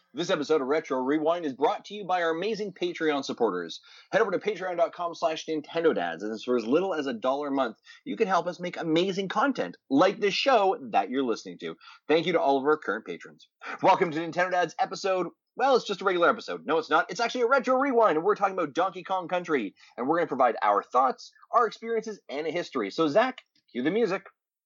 This episode of Retro Rewind is brought to you by our amazing Patreon supporters. Head over to patreon.com/NintendoDads, and for as little as $1 a month, you can help us make amazing content, like this show that you're listening to. Thank you to all of our current patrons. Welcome to Nintendo Dads episode, well, it's just a regular episode. No, it's not. It's actually a Retro Rewind, and we're talking about Donkey Kong Country, and we're going to provide our thoughts, our experiences, and a history. So, Zach, cue the music.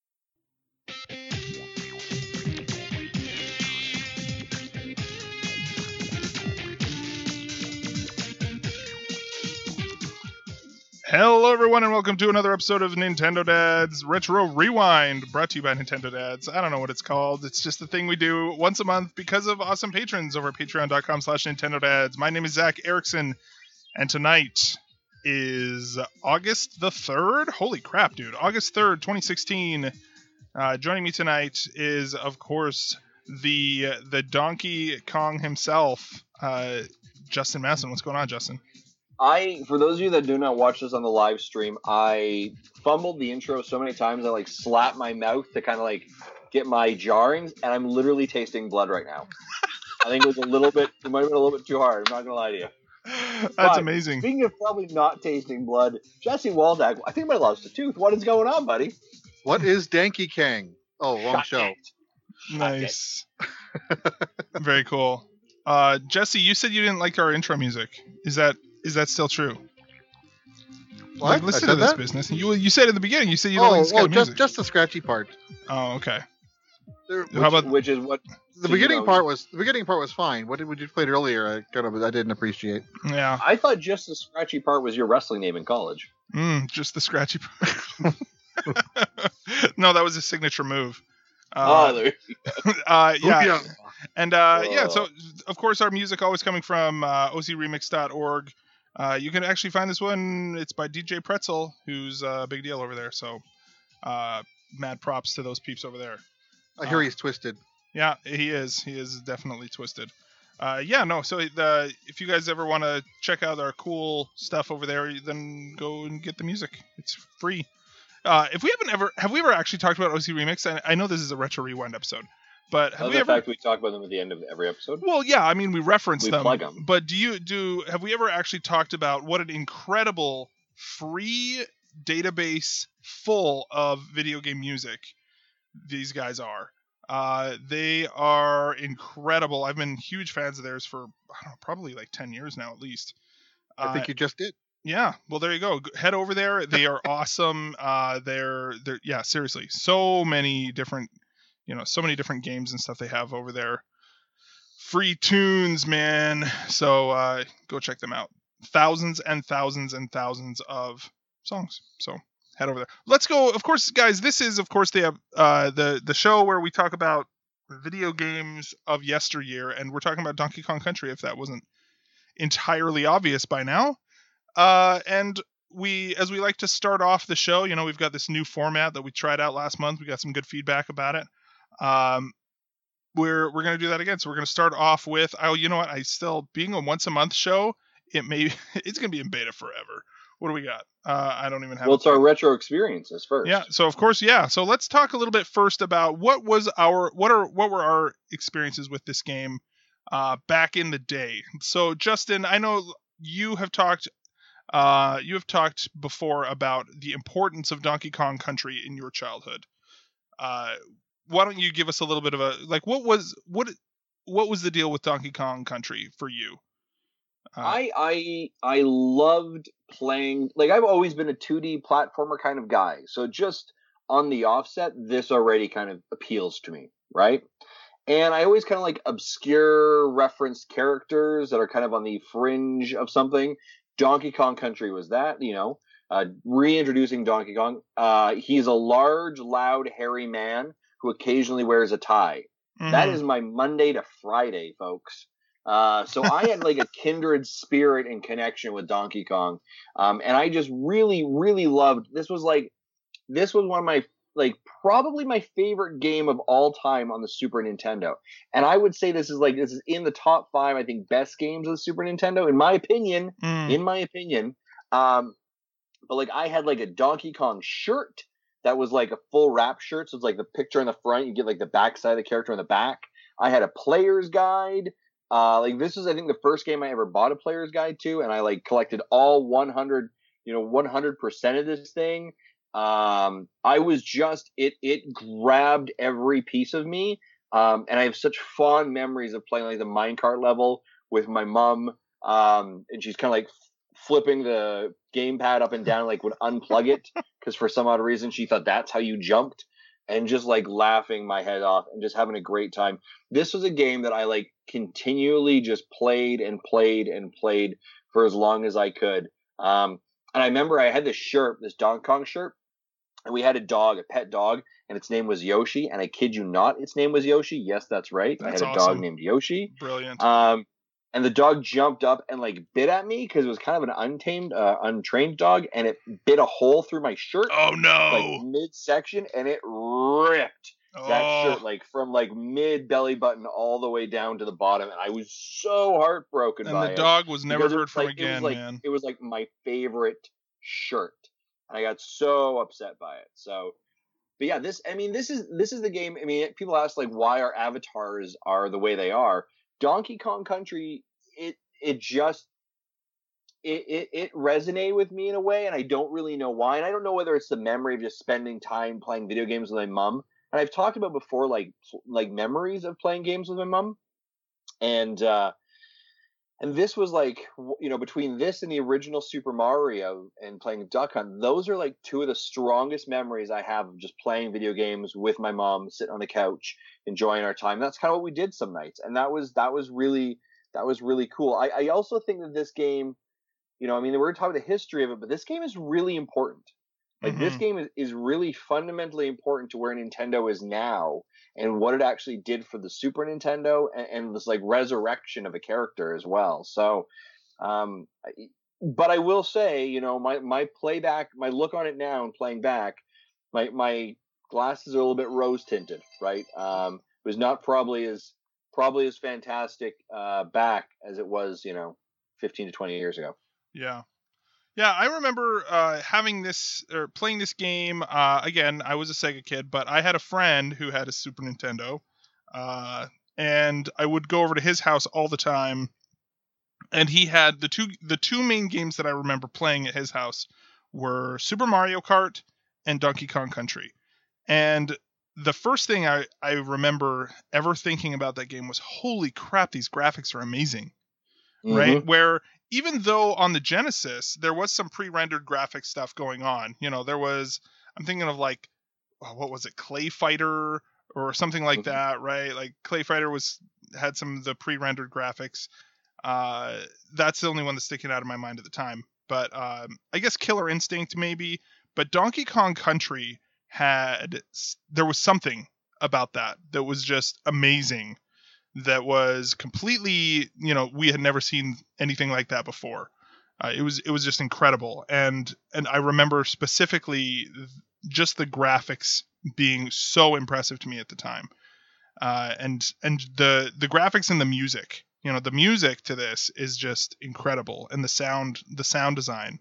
Hello everyone and welcome to another episode of Nintendo Dads Retro Rewind, brought to you by Nintendo Dads. I don't know what it's called. It's just a thing we do once a month because of awesome patrons over at patreon.com/Nintendo Dads. My name is Zach Erickson, and tonight is August the 3rd. Holy crap, dude. August 3rd, 2016. Joining me tonight is, of course, the Donkey Kong himself, Justin Masson. What's going on, Justin? For those of you that do not watch this on the live stream, I fumbled the intro so many times I slapped my mouth to kind of get my jarrings, and I'm literally tasting blood right now. I think it might have been a little bit too hard. I'm not gonna lie to you. That's amazing. Speaking of probably not tasting blood, Jesse Waldak, I think I lost a tooth. What is going on, buddy? What is Donkey Kong? Oh, wrong show. Nice. Very cool. Jesse, you said you didn't like our intro music. Is that still true? What? Listen to this business. You said in the beginning. You said you don't like this kind of music. Just the scratchy part. Oh, okay. How about which is what the beginning part was? The beginning part was fine. What did you played earlier? I didn't appreciate. Yeah. I thought just the scratchy part was your wrestling name in college. Just the scratchy part. No, that was a signature move. There you go. Yeah. And so of course our music always coming from ocremix.org. You can actually find this one. It's by DJ Pretzel, who's a big deal over there. So mad props to those peeps over there. I hear he's twisted. Yeah, he is. He is definitely twisted. So if you guys ever want to check out our cool stuff over there, then go and get the music. It's free. Have we ever actually talked about OC Remix? I know this is a Retro Rewind episode, but have we talk about them at the end of every episode? Well, yeah, I mean we reference them. Plug them. But have we ever actually talked about what an incredible free database full of video game music these guys are? They are incredible. I've been huge fans of theirs for probably 10 years now at least. I think you just did. Yeah, well, there you go. Head over there. They are awesome. They're seriously, so many different games and stuff they have over there. Free tunes, man. So go check them out. Thousands and thousands and thousands of songs. So head over there. Let's go. Of course, guys, this is of course the show where we talk about video games of yesteryear, and we're talking about Donkey Kong Country. If that wasn't entirely obvious by now. And as we like to start off the show, we've got this new format that we tried out last month. We got some good feedback about it. We're going to do that again. So we're going to start off with, being a once a month show, it's going to be in beta forever. What do we got? I don't even have. Well, it's our retro experiences first. Yeah. So of course, yeah. So let's talk a little bit first about what were our experiences with this game, back in the day. So Justin, I know you have talked before about the importance of Donkey Kong Country in your childhood. Why don't you give us a little bit of what was the deal with Donkey Kong Country for you? I loved playing. I've always been a 2D platformer kind of guy. So just on the offset, this already kind of appeals to me, right? And I always kind of obscure reference characters that are kind of on the fringe of something. Donkey Kong Country was that, reintroducing Donkey Kong. He's a large, loud, hairy man who occasionally wears a tie. Mm-hmm. That is my Monday to Friday, folks. So I had a kindred spirit and connection with Donkey Kong. And I just really, really loved, this was one of my, probably my favorite game of all time on the Super Nintendo. And I would say this is in the top 5, I think, best games of the Super Nintendo, in my opinion. But I had a Donkey Kong shirt that was a full wrap shirt. So it's the picture on the front, you get the backside of the character on the back. I had a player's guide. Like this was, I think, the first game I ever bought a player's guide to, and I like collected all 100, 100% of this thing. I was just it grabbed every piece of me. And I have such fond memories of playing like the minecart level with my mom. And she's kind of like flipping the gamepad up and down, like would unplug it because for some odd reason she thought that's how you jumped, and just like laughing my head off and just having a great time. This was a game that I like continually just played and played and played for as long as I could. And I remember I had this shirt, this Donkey Kong shirt, and we had a dog, a pet dog, and its name was Yoshi. And I kid you not, its name was Yoshi. Yes, that's right. That's I had a awesome. dog named Yoshi. Brilliant. And the dog jumped up and like bit at me because it was kind of an untrained dog, and it bit a hole through my shirt. Oh no! Like midsection, and it ripped that shirt like from like mid belly button all the way down to the bottom, and I was so heartbroken by it. And the dog was never heard from like, again, man. It was like my favorite shirt, and I got so upset by it. So, but yeah, this is the game. I mean, people ask like why our avatars are the way they are. Donkey Kong Country, it resonated with me in a way, and I don't really know why. And I don't know whether it's the memory of just spending time playing video games with my mom. And I've talked about before, like memories of playing games with my mom. And this was like, between this and the original Super Mario and playing Duck Hunt, those are like two of the strongest memories I have of just playing video games with my mom, sitting on the couch, enjoying our time. That's kind of what we did some nights. And that was really cool. I also think that this game, we're talking the history of it, but this game is really important. Like this game is really fundamentally important to where Nintendo is now and what it actually did for the Super Nintendo and this like resurrection of a character as well. So, but I will say, my playback, my look on it now and playing back, my glasses are a little bit rose tinted, right? It was not probably as fantastic back as it was, 15 to 20 years ago. Yeah. Yeah, I remember having this or playing this game. Again, I was a Sega kid, but I had a friend who had a Super Nintendo, and I would go over to his house all the time. And he had the two main games that I remember playing at his house were Super Mario Kart and Donkey Kong Country. And the first thing I remember ever thinking about that game was, holy crap, these graphics are amazing, right? Where even though on the Genesis, there was some pre-rendered graphic stuff going on. There was, I'm thinking of like, what was it, Clay Fighter or something like that, right? Like Clay Fighter had some of the pre-rendered graphics. That's the only one that's sticking out of my mind at the time. But I guess Killer Instinct maybe. But Donkey Kong Country there was something about that was just amazing. That was completely, we had never seen anything like that before. It was just incredible, and I remember specifically just the graphics being so impressive to me at the time, and the graphics and the music. The music to this is just incredible, and the sound design.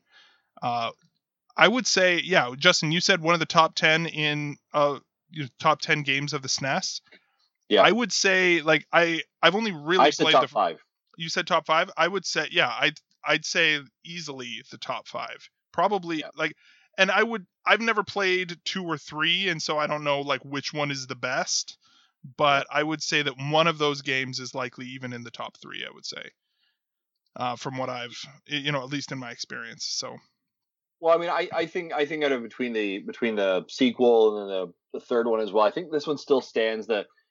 I would say, yeah, Justin, you said one of the top 10 in top 10 games of the SNES. Yeah, I would say like I've only really played top 5. You said top 5? I would say I'd say easily the top 5. Probably and I've never played 2 or 3, and so I don't know like which one is the best, but I would say that one of those games is likely even in the top 3, I would say. From what I've at least in my experience. So well, I mean, I think out of between the sequel and then the third one as well, I think this one still stands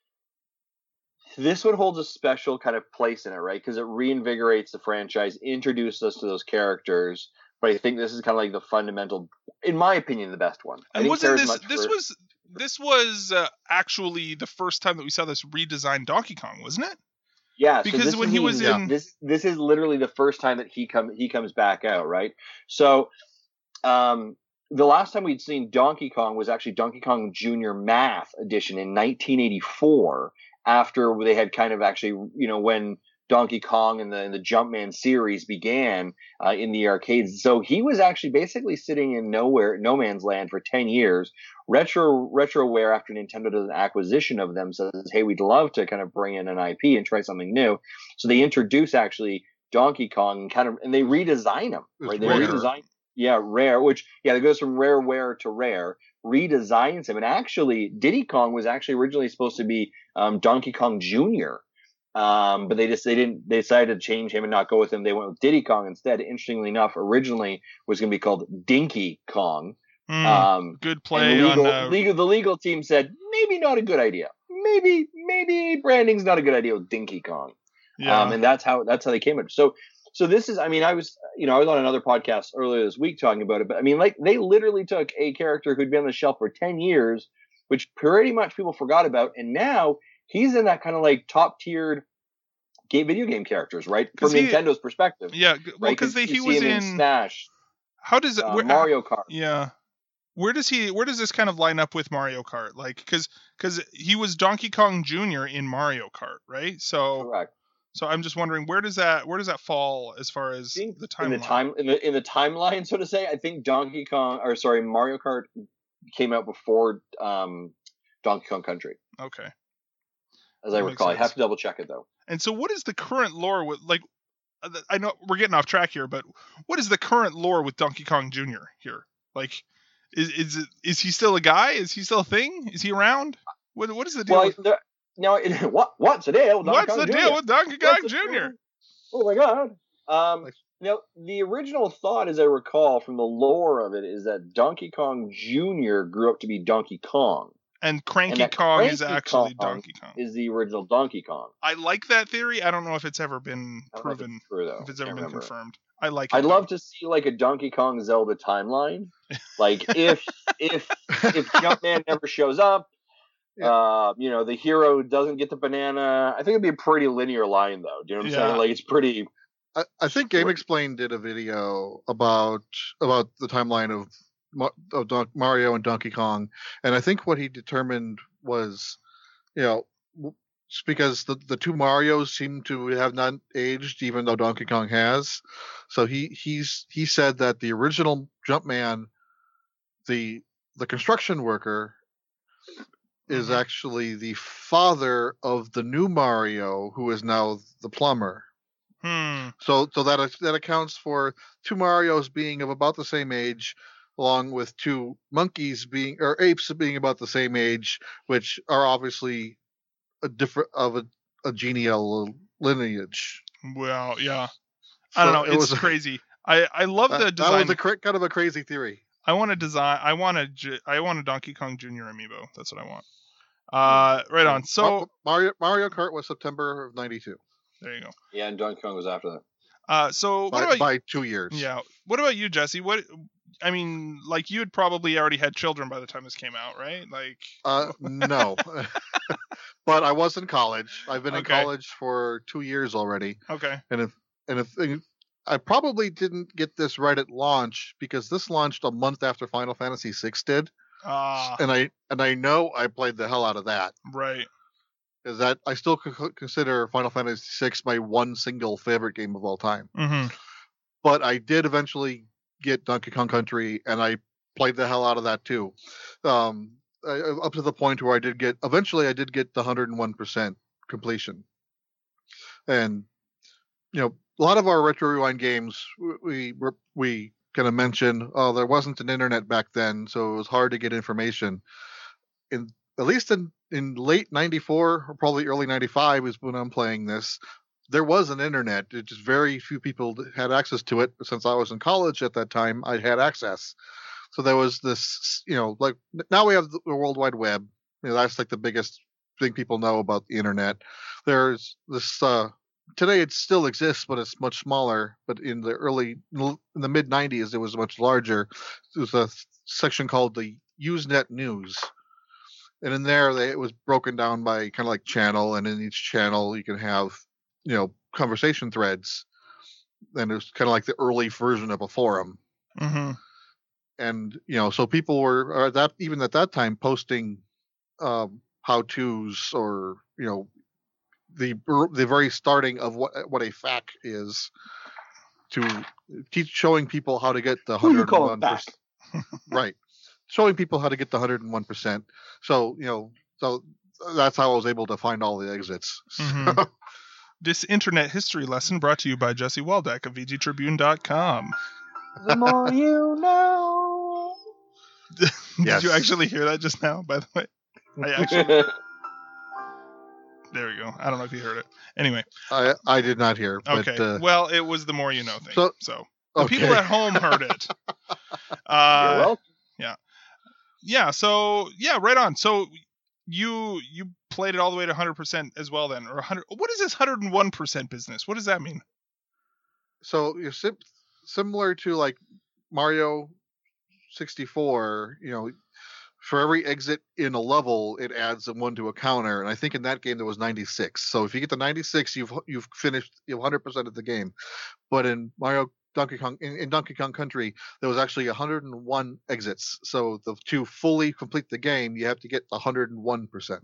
this one holds a special kind of place in it, right? Because it reinvigorates the franchise, introduces us to those characters. But I think this is kind of like the fundamental, in my opinion, the best one. And wasn't this was actually the first time that we saw this redesigned Donkey Kong, wasn't it? Yeah, because so when he was in this is literally the first time that he comes back out, right? So, the last time we'd seen Donkey Kong was actually Donkey Kong Jr. Math Edition in 1984. After they had kind of actually, when Donkey Kong and the Jumpman series began in the arcades. So he was actually basically sitting in no man's land for 10 years. RetroWare, after Nintendo does an acquisition of them, says, hey, we'd love to kind of bring in an IP and try something new. So they introduce actually Donkey Kong and they redesign him, right? They redesign, Rare, which it goes from RareWare to Rare, redesigns him. And actually, Diddy Kong was actually originally supposed to be Donkey Kong Jr., but they decided to change him and not go with him. They went with Diddy Kong instead. Interestingly enough, originally was going to be called Dinky Kong. Good play. The legal team said maybe not a good idea. Maybe branding's not a good idea with Dinky Kong. Yeah. And that's how they came at it. So this is, I mean, I was on another podcast earlier this week talking about it, but I mean, like, they literally took a character who'd been on the shelf for 10 years, which pretty much people forgot about, and now he's in that kind of like top tiered video game characters, right? From Nintendo's perspective. Yeah, well, because he was in Smash. How does it Mario Kart? Yeah. Where does this kind of line up with Mario Kart? Like, because he was Donkey Kong Jr. in Mario Kart, right? So correct. So I'm just wondering, where does that fall as far as the timeline? In the timeline, so to say? I think Mario Kart came out before Donkey Kong Country. Okay. As I recall, I have to double check it though. And so, what is the current lore with, like? I know we're getting off track here, but what is the current lore with Donkey Kong Jr. here? Like, is he still a guy? Is he still a thing? Is he around? What is the deal? Now, what's the deal with Donkey Kong Jr.? What's the deal with Donkey Kong Jr.? Oh my god! Now, the original thought, as I recall from the lore of it, is that Donkey Kong Jr. grew up to be Donkey Kong. And Cranky Kong is actually Donkey Kong. Is the original Donkey Kong. I like that theory. I don't know if it's ever been proven. If it's ever been confirmed. I like it. I'd love to see like a Donkey Kong Zelda timeline. Like if Jumpman never shows up, the hero doesn't get the banana. I think it'd be a pretty linear line though. Do you know what I'm saying? Like, it's pretty. I think GameXplain did a video about the timeline of Mario and Donkey Kong, and I think what he determined was, because the two Marios seem to have not aged, even though Donkey Kong has. So he said that the original Jumpman, the construction worker, is actually the father of the new Mario, who is now the plumber. So that accounts for two Marios being of about the same age, along with two monkeys apes being about the same age, which are obviously a genial lineage. Well, yeah. I don't know. It's crazy. I love the design. That was kind of a crazy theory. I want a Donkey Kong Jr. amiibo. That's what I want. Right on. So Mario Kart was September of '92. There you go. Yeah, and Donkey Kong was after that. So what about by 2 years? Yeah. What about you, Jesse? Like, you had probably already had children by the time this came out, right? Like. No. But I was in college. I've been in college for 2 years already. Okay. And if I probably didn't get this right at launch, because this launched a month after Final Fantasy VI did. And I know I played the hell out of that. Right. Is that I still consider Final Fantasy VI my one single favorite game of all time. Mm-hmm. But I did eventually get Donkey Kong Country, and I played the hell out of that too. Up to the point where I did get the 101% completion. And a lot of our Retro Rewind games, we kind of mention, there wasn't an internet back then, so it was hard to get information. At least in late 94 or probably early 95 is when I'm playing this. There was an internet. It just very few people had access to it. Since I was in college at that time, I had access. So there was this, like now we have the World Wide Web. That's like the biggest thing people know about the internet. There's this, today it still exists, but it's much smaller. But in the mid 90s, it was much larger. There was a section called the Usenet News. And in there, it was broken down by kind of like channel, and in each channel you can have, conversation threads. And it was kind of like the early version of a forum. Mm-hmm. And so people were even at that time posting how-tos or the very starting of what a FAQ is, to teach showing people how to get the 101%. Right. Showing people how to get the 101%. So, so that's how I was able to find all the exits. Mm-hmm. This internet history lesson brought to you by Jesse Waldeck of VGTribune.com. The more you know. Did you actually hear that just now, by the way? There we go. I don't know if you heard it. Anyway. I did not hear. Okay. But, well, it was the more you know thing. So the okay. people at home heard it. You're welcome. Yeah. Yeah. So, yeah, right on. So you played it all the way to 100% as well then, or 100. What is this 101% business? What does that mean? So you're similar to like Mario 64, for every exit in a level, it adds a 1 to a counter, and I think in that game there was 96. So if you get to 96, you've finished 100% of the game. But in Donkey Kong Country, there was actually 101 exits. So to fully complete the game, you have to get 101%.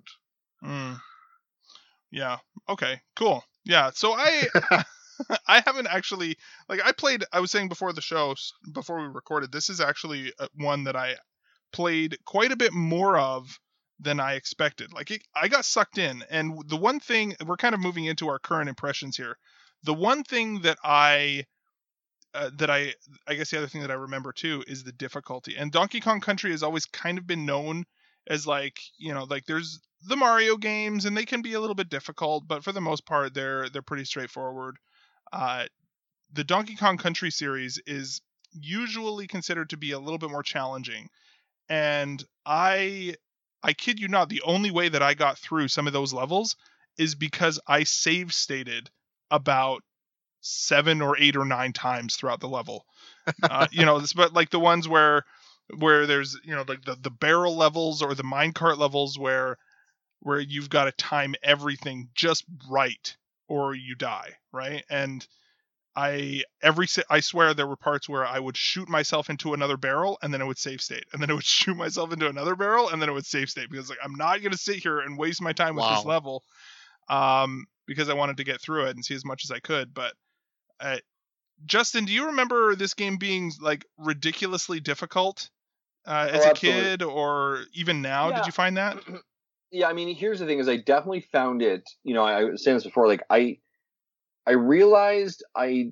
Yeah. Okay. Cool. Yeah. So I haven't actually, like, I was saying before the show, before we recorded, this is actually one that I played quite a bit more of than I expected. Like, I got sucked in, and the one thing, we're kind of moving into our current impressions here. The one thing that I guess the other thing that I remember too is the difficulty. And Donkey Kong Country has always kind of been known as like, like there's the Mario games and they can be a little bit difficult, but for the most part they're pretty straightforward. The Donkey Kong Country series is usually considered to be a little bit more challenging. And I kid you not, the only way that I got through some of those levels is because I save stated about 7 or 8 or 9 times throughout the level. But like the ones where there's, like the barrel levels or the minecart levels where you've got to time everything just right or you die, right? And I swear there were parts where I would shoot myself into another barrel and then it would save state, and then it would shoot myself into another barrel and then it would save state, because like I'm not going to sit here and waste my time with this level, because I wanted to get through it and see as much as I could. But Justin, do you remember this game being like ridiculously difficult as a kid, or even now? Yeah. Did you find that? Yeah, I mean, here's the thing: is I definitely found it. I was saying this before. Like I realized I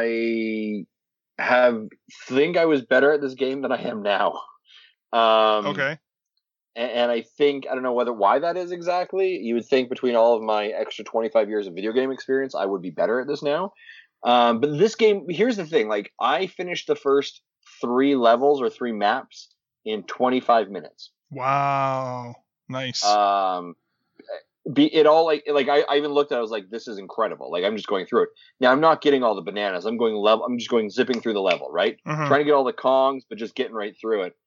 think I was better at this game than I am now. Okay. And I think, I don't know why that is exactly. You would think between all of my extra 25 years of video game experience, I would be better at this now. But this game, here's the thing: like I finished the first 3 levels or 3 maps in 25 minutes. Wow, nice. It all like I even looked at it, I was like, this is incredible. Like I'm just going through it. Now I'm not getting all the bananas. I'm just going zipping through the level, right? Mm-hmm. Trying to get all the Kongs, but just getting right through it.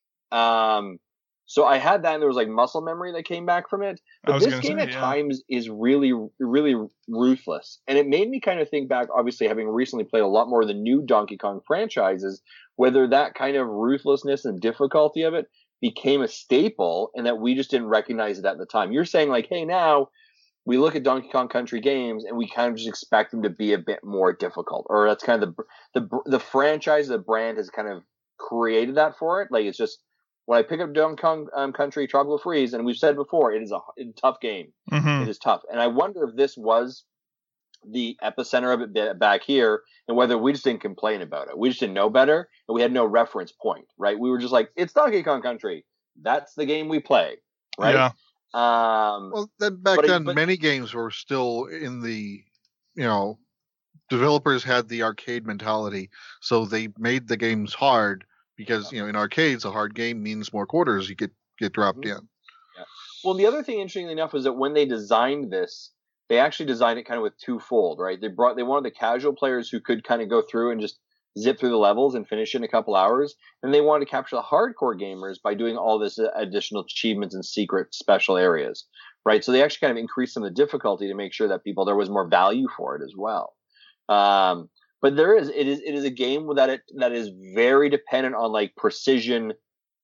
So I had that, and there was like muscle memory that came back from it. But this game at times is really, really ruthless. And it made me kind of think back, obviously having recently played a lot more of the new Donkey Kong franchises, whether that kind of ruthlessness and difficulty of it became a staple and that we just didn't recognize it at the time. You're saying like, hey, now we look at Donkey Kong Country games and we kind of just expect them to be a bit more difficult, or that's kind of the franchise, the brand has kind of created that for it. Like it's just, when I pick up Donkey Kong Country Tropical Freeze, and we've said before, it's a tough game. Mm-hmm. It is tough. And I wonder if this was the epicenter of it back here, and whether we just didn't complain about it. We just didn't know better, and we had no reference point, right? We were just like, it's Donkey Kong Country. That's the game we play, right? Yeah. Well, then many games were still in the, developers had the arcade mentality, so they made the games hard. Because, in arcades, a hard game means more quarters you get dropped in. Yeah. Well, the other thing, interestingly enough, is that when they designed this, they actually designed it kind of with twofold, right? They wanted the casual players who could kind of go through and just zip through the levels and finish in a couple hours. And they wanted to capture the hardcore gamers by doing all this additional achievements and secret special areas, right? So they actually kind of increased some of the difficulty to make sure that there was more value for it as well. But it is a game that is very dependent on like precision,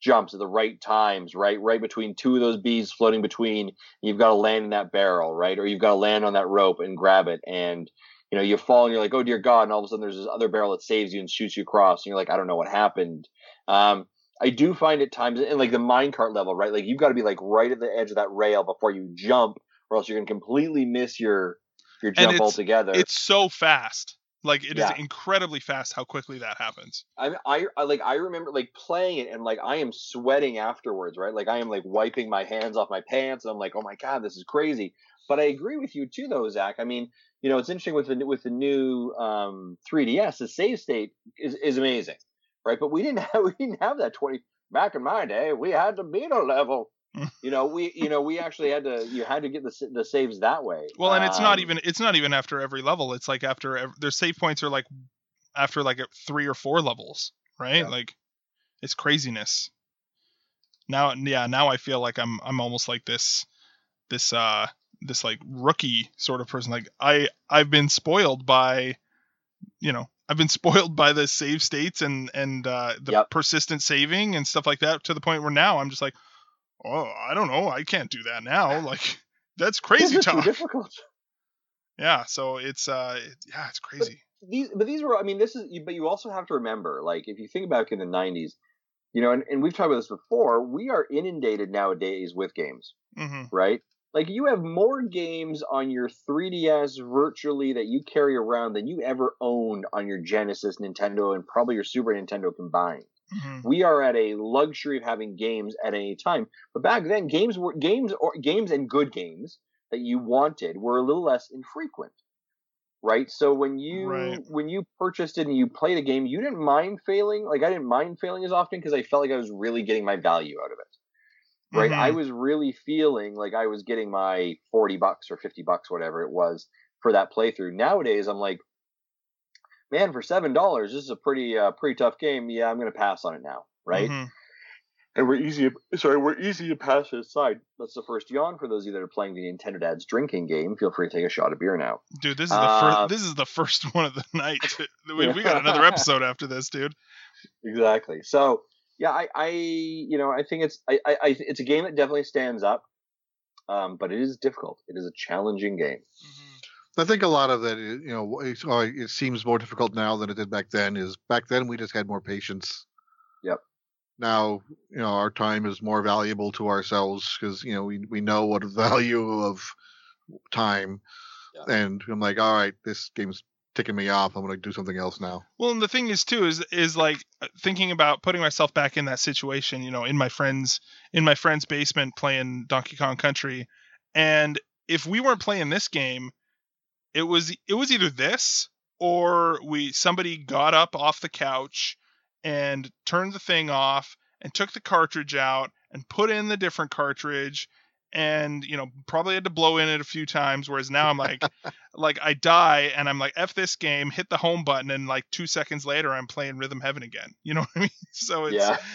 jumps at the right times, right between two of those bees floating between. You've got to land in that barrel, right, or you've got to land on that rope and grab it, and you fall and you're like, oh dear God, and all of a sudden there's this other barrel that saves you and shoots you across, and you're like, I don't know what happened. I do find at times in like the minecart level, right, like you've got to be like right at the edge of that rail before you jump, or else you're going to completely miss your jump altogether. It's so fast. Like it is incredibly fast how quickly that happens. I remember like playing it and like I am sweating afterwards, right? Like I am like wiping my hands off my pants and I'm like, oh my God, this is crazy. But I agree with you too, though, Zach. I mean, it's interesting with the new 3DS. The save state is amazing, right? But we didn't have that 20 back in my day. We had to beat a level. We actually had to get the saves that way. Well, and it's not even after every level. It's like their save points are like after like 3 or 4 levels, right? Yeah. Like it's craziness. Now I feel like I'm almost like this like rookie sort of person. Like I've been spoiled by the save states and the persistent saving and stuff like that, to the point where now I'm just like, oh, I don't know, I can't do that now. Like that's crazy talk. Too difficult. Yeah, so it's it's crazy. But these were, I mean, but you also have to remember, like if you think back in the 90s, and we've talked about this before, we are inundated nowadays with games, right? Like you have more games on your 3DS virtually that you carry around than you ever owned on your Genesis, Nintendo, and probably your Super Nintendo combined. We are at a luxury of having games at any time. But back then, games and good games that you wanted were a little less infrequent, right? So when you purchased it and you played a game, you didn't mind failing. Like I didn't mind failing as often because I felt like I was really getting my value out of it, right? I was really feeling like I was getting my $40 or $50, whatever it was, for that playthrough. Nowadays, I'm like, man, for $7, this is a pretty tough game. Yeah, I'm going to pass on it now, right? And we're easy to pass it aside. That's the first yawn for those of you that are playing the Nintendo Dad's drinking game. Feel free to take a shot of beer now. Dude, this is the first one of the night. We got another episode after this, dude. Exactly. So yeah, I think it's a game that definitely stands up, but it is difficult. It is a challenging game. I think a lot of that, it seems more difficult now than it did back then. Is back then we just had more patience. Yep. Now, our time is more valuable to ourselves because, we know what the value of time. Yeah. And I'm like, all right, this game's ticking me off. I'm going to do something else now. Well, and the thing is too, is like thinking about putting myself back in that situation, in my friend's basement playing Donkey Kong Country. And if we weren't playing this game, it was either this or somebody got up off the couch and turned the thing off and took the cartridge out and put in the different cartridge and probably had to blow in it a few times, whereas now I'm like like I die and I'm like, F this game, hit the home button, and like 2 seconds later I'm playing Rhythm Heaven again. You know what I mean? So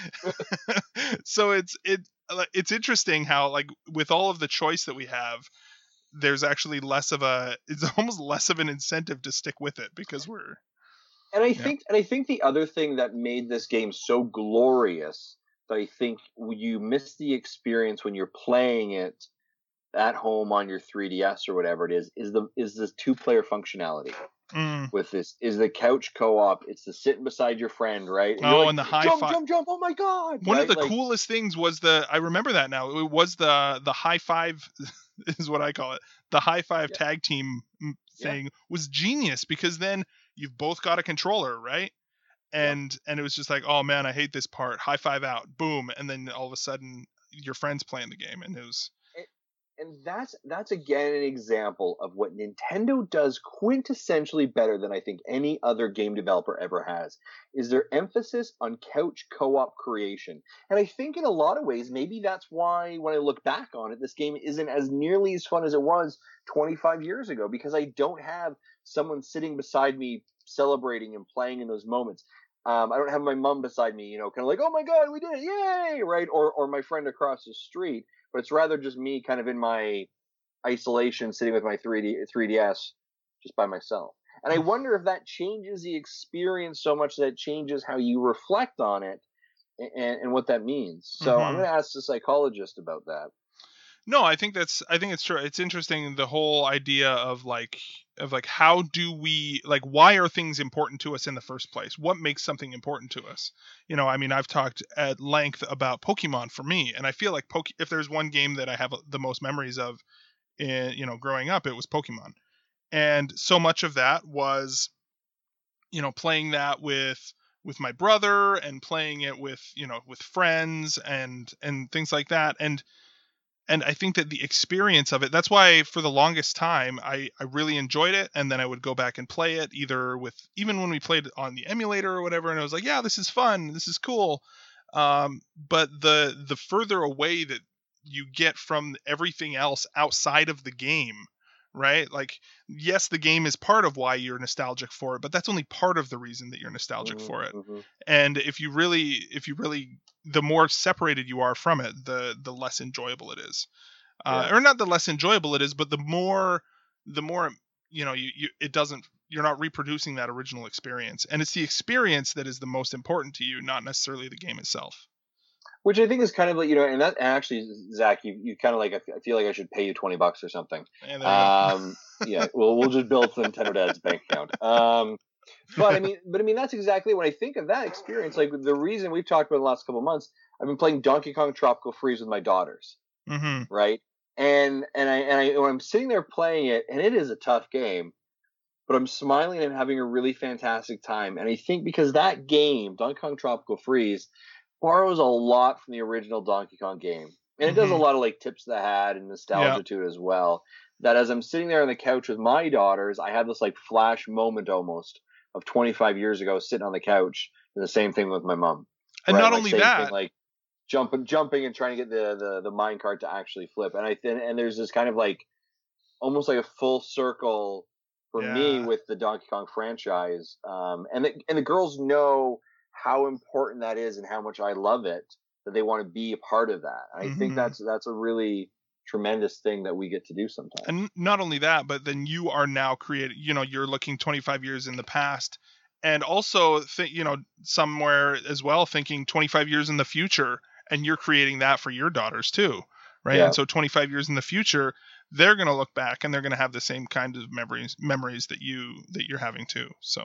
it's so it's interesting how, like, with all of the choice that we have, there's actually it's almost less of an incentive to stick with it because we're. And I think the other thing that made this game so glorious that I think you miss the experience when you're playing it at home on your 3DS or whatever it is this 2-player functionality. With this is the couch co-op. It's the sitting beside your friend, right? And and the high five. Jump! Oh my God! One of the coolest things was I remember that now. It was the high five. Is what I call it. The high five tag team thing was genius because then you've both got a controller, right? And it was just like, oh man, I hate this part. High five out, boom, and then all of a sudden your friend's playing the game, and it was. And that's again an example of what Nintendo does quintessentially better than I think any other game developer ever has, is their emphasis on couch co-op creation. And I think in a lot of ways, maybe that's why when I look back on it, this game isn't as nearly as fun as it was 25 years ago, because I don't have someone sitting beside me celebrating and playing in those moments. I don't have my mom beside me, kind of like, oh my God, we did it, yay, right? Or my friend across the street. But it's rather just me kind of in my isolation, sitting with my 3DS just by myself. And I wonder if that changes the experience so much that it changes how you reflect on it and what that means. So I'm going to ask the psychologist about that. No, I think it's true. It's interesting, the whole idea of like how do we, like, why are things important to us in the first place? What makes something important to us? You know, I mean, I've talked at length about Pokemon for me, and I feel like if there's one game that I have the most memories of in, you know, growing up, it was Pokemon. And so much of that was, you know, playing that with my brother and playing it with, you know, with friends and things like that. And I think that the experience of it, that's why for the longest time, I really enjoyed it. And then I would go back and play it even when we played it on the emulator or whatever. And I was like, yeah, this is fun. This is cool. But the further away that you get from everything else outside of the game, right? Like, yes, the game is part of why you're nostalgic for it, but that's only part of the reason that you're nostalgic for it. And if you really, the more separated you are from it, the less enjoyable it is. Or not the less enjoyable it is, but the more, you know, you're not reproducing that original experience. And it's the experience that is the most important to you, not necessarily the game itself. Which I think is kind of like, you know, and that actually, Zach, you kind of like, I feel like I should pay you $20 or something. Yeah, well, we'll just build Nintendo Dad's bank account. But I mean, that's exactly when I think of that experience. Like, the reason we've talked about the last couple of months, I've been playing Donkey Kong Tropical Freeze with my daughters, right? And when I'm sitting there playing it, and it is a tough game, but I'm smiling and having a really fantastic time. And I think because that game, Donkey Kong Tropical Freeze, borrows a lot from the original Donkey Kong game. And it does a lot of like tips of the hat and nostalgia to it as well. That as I'm sitting there on the couch with my daughters, I have this like flash moment almost of 25 years ago sitting on the couch, and the same thing with my mom. And right? not like, only that, thing, like jumping and trying to get the minecart to actually flip. And there's this kind of like almost like a full circle for me with the Donkey Kong franchise. And the girls know how important that is and how much I love it, that they want to be a part of that. I think that's a really tremendous thing that we get to do sometimes. And not only that, but then you are now creating, you know, you're looking 25 years in the past, and also you know, somewhere as well thinking 25 years in the future, and you're creating that for your daughters too, right? Yeah. And so 25 years in the future, they're going to look back and they're going to have the same kind of memories that you're having too. So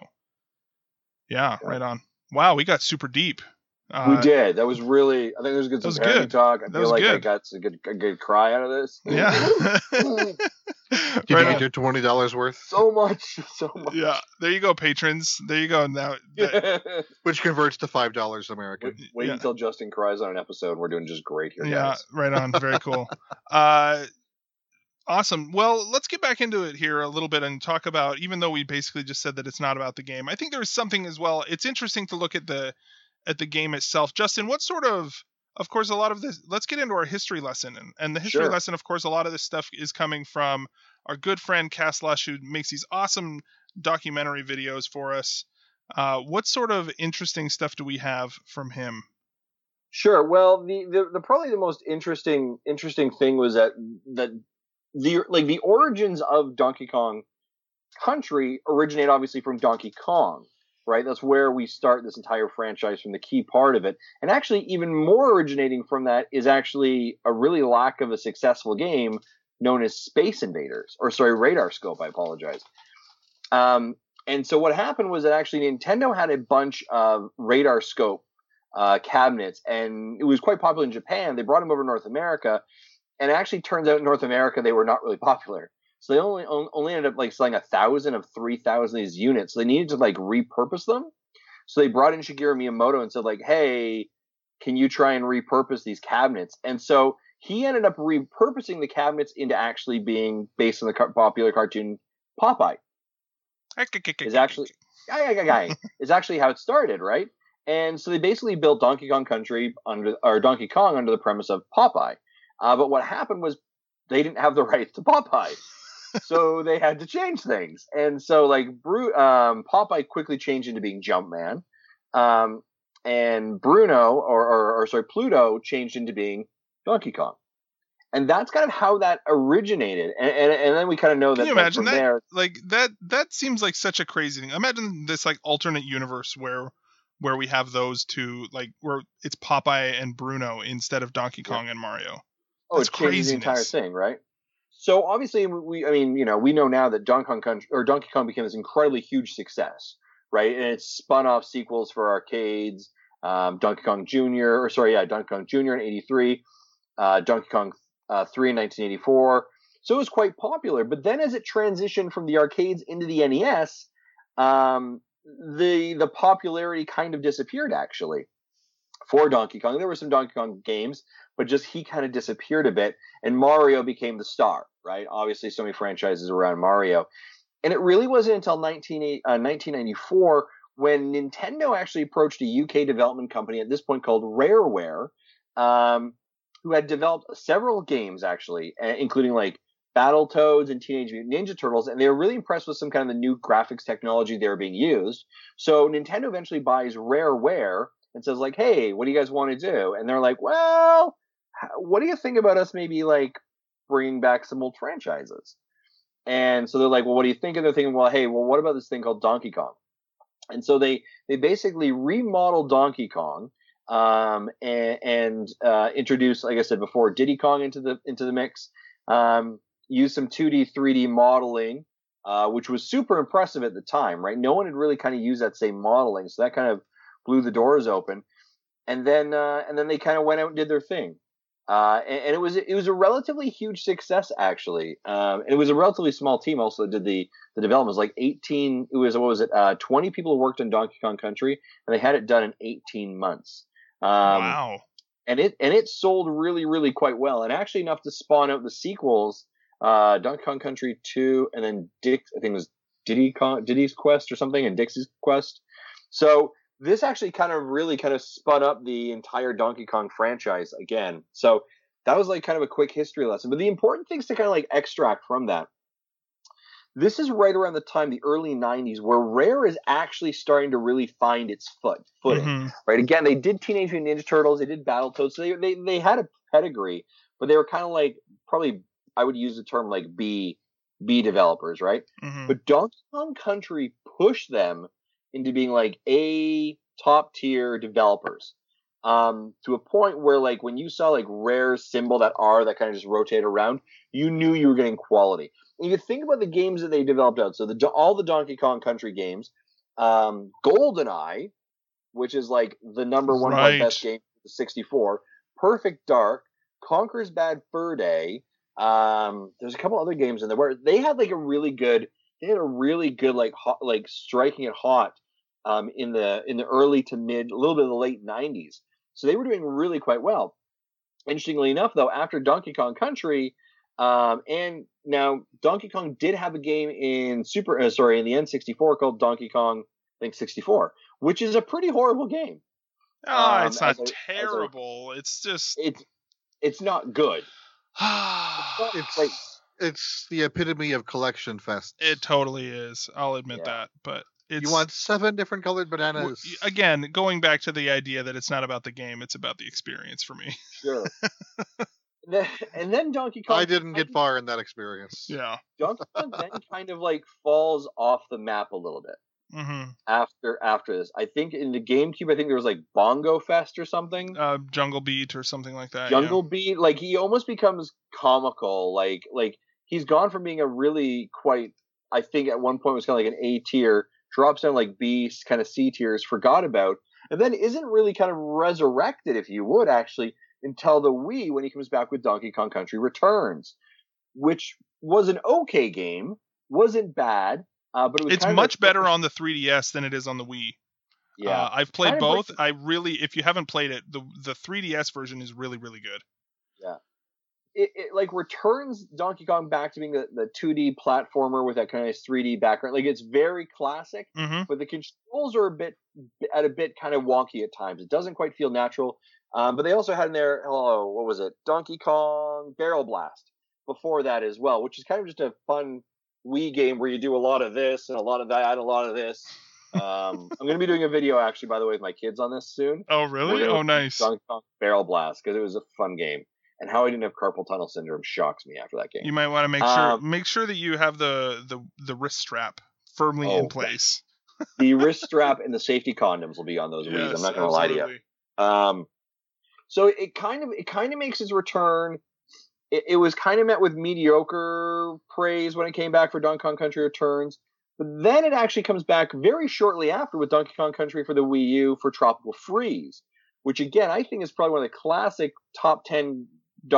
yeah, right on. Wow, we got super deep. We did. That was really. I think there was good. That was good talk. I feel like I got a good cry out of this. Yeah. Did you get your $20 worth? So much. Yeah. There you go, patrons. There you go. Now, which converts to $5 American. Wait until Justin cries on an episode. We're doing just great here. Yeah. Guys. Right on. Very cool. Awesome. Well, let's get back into it here a little bit and talk about, even though we basically just said that it's not about the game, I think there's something as well. It's interesting to look at the game itself. Justin, what sort of course, a lot of this, let's get into our history lesson. And the history lesson, of course, a lot of this stuff is coming from our good friend Cass Lush, who makes these awesome documentary videos for us. What sort of interesting stuff do we have from him? Sure. Well, the probably the most interesting thing was that the origins of Donkey Kong Country originate obviously from Donkey Kong, right? That's where we start this entire franchise, from the key part of it. And actually, even more originating from that is actually a really lack of a successful game known as Space Invaders, Radar Scope. I apologize. And so what happened was that actually Nintendo had a bunch of Radar Scope cabinets, and it was quite popular in Japan. They brought them over to North America. And it actually turns out in North America, they were not really popular. So they only ended up like selling 1,000 of 3,000 of these units. So they needed to like repurpose them. So they brought in Shigeru Miyamoto and said like, hey, can you try and repurpose these cabinets? And so he ended up repurposing the cabinets into actually being based on the popular cartoon Popeye. Is actually how it started, right? And so they basically built Donkey Kong Country Donkey Kong under the premise of Popeye. But what happened was they didn't have the rights to Popeye, so they had to change things. And so, like, Popeye quickly changed into being Jumpman, and Pluto changed into being Donkey Kong. And that's kind of how that originated. And then we kind of know that. Can you imagine that? There, like that seems like such a crazy thing. Imagine this like alternate universe where where we have those two, like where it's Popeye and Bruno instead of Donkey Kong and Mario. Oh, it changes the entire thing, right? So obviously, we know now that Donkey Kong became this incredibly huge success, right? And it's spun off sequels for arcades, Donkey Kong Jr. Donkey Kong Jr. in '83, Donkey Kong 3 in 1984. So it was quite popular. But then, as it transitioned from the arcades into the NES, the popularity kind of disappeared. Actually, for Donkey Kong, there were some Donkey Kong games, but just he kind of disappeared a bit, and Mario became the star, right? Obviously, so many franchises around Mario. And it really wasn't until 1994 when Nintendo actually approached a UK development company at this point called Rareware, who had developed several games, actually, including like Battletoads and Teenage Mutant Ninja Turtles, and they were really impressed with some kind of the new graphics technology they were being used. So Nintendo eventually buys Rareware and says, like, hey, what do you guys want to do? And they're like, well, what do you think about us maybe like bringing back some old franchises? And so they're like, well, what do you think? And they're thinking, well, hey, what about this thing called Donkey Kong? And so they basically remodeled Donkey Kong and introduced, like I said before, Diddy Kong into the mix. Used some 2D, 3D modeling, which was super impressive at the time, right? No one had really kind of used that same modeling, so that kind of blew the doors open. And then they kind of went out and did their thing. And it was a relatively huge success, actually. It was a relatively small team also that did the development. It was like 18. It was 20 people who worked on Donkey Kong Country, and they had it done in 18 months. Wow. And it sold really, really quite well, and actually enough to spawn out the sequels, Donkey Kong Country 2, and then I think it was Diddy's Quest or something, and Dixie's Quest. So this actually kind of spun up the entire Donkey Kong franchise again. So that was like kind of a quick history lesson. But the important things to kind of like extract from that, this is right around the time, the early 90s, where Rare is actually starting to really find its footing. Right? Again, they did Teenage Mutant Ninja Turtles, they did Battletoads, so they had a pedigree, but they were kind of like, probably, I would use the term like B developers, right? But Donkey Kong Country pushed them into being like a top tier developers, to a point where like when you saw like Rare's symbol, that R that kind of just rotated around, you knew you were getting quality. And you think about the games that they developed out. So all the Donkey Kong Country games, GoldenEye, which is like the number one best game for the 64, Perfect Dark, Conker's Bad Fur Day. There's a couple other games in there where they had like a really good like hot, like striking it hot in the early to mid, a little bit of the late 90s. So they were doing really quite well. Interestingly enough, though, after Donkey Kong Country, and now Donkey Kong did have a game in the N64 called Donkey Kong, I think 64, which is a pretty horrible game. It's not terrible. It's just it's not good. It's the epitome of collection fest. It totally is. I'll admit that, but you want 7 different colored bananas. Again, going back to the idea that it's not about the game, it's about the experience for me. Sure. And then Donkey Kong. I didn't get far in that experience. Yeah. Donkey Kong then kind of like falls off the map a little bit. After this, I think in the GameCube, I think there was like Bongo Fest or something. Jungle Beat or something like that. Jungle Beat, like he almost becomes comical. Like he's gone from being a really quite, I think at one point was kind of like an A tier, drops down like B, kind of C tiers, forgot about, and then isn't really kind of resurrected, if you would actually, until the Wii when he comes back with Donkey Kong Country Returns, which was an okay game, wasn't bad. But it was it's much better on the 3DS than it is on the Wii. Yeah, I've played both. If you haven't played it, the 3DS version is really, really good. Yeah, it like returns Donkey Kong back to being the 2D platformer with that kind of 3D background. Like it's very classic, but the controls are a bit kind of wonky at times. It doesn't quite feel natural. But they also had in there, what was it? Donkey Kong Barrel Blast before that as well, which is kind of just a fun Wii game where you do a lot of this and a lot of that and a lot of this. I'm going to be doing a video, actually, by the way, with my kids on this soon. Oh, really? Oh, nice. Donkey Kong Barrel Blast, because it was a fun game. And how I didn't have carpal tunnel syndrome shocks me after that game. You might want to make sure that you have the wrist strap firmly in place. The wrist strap and the safety condoms will be on those Wii's. I'm not going to lie to you. So it kind of makes its return. It was kind of met with mediocre praise when it came back for Donkey Kong Country Returns. But then it actually comes back very shortly after with Donkey Kong Country for the Wii U for Tropical Freeze, which again I think is probably one of the classic top 10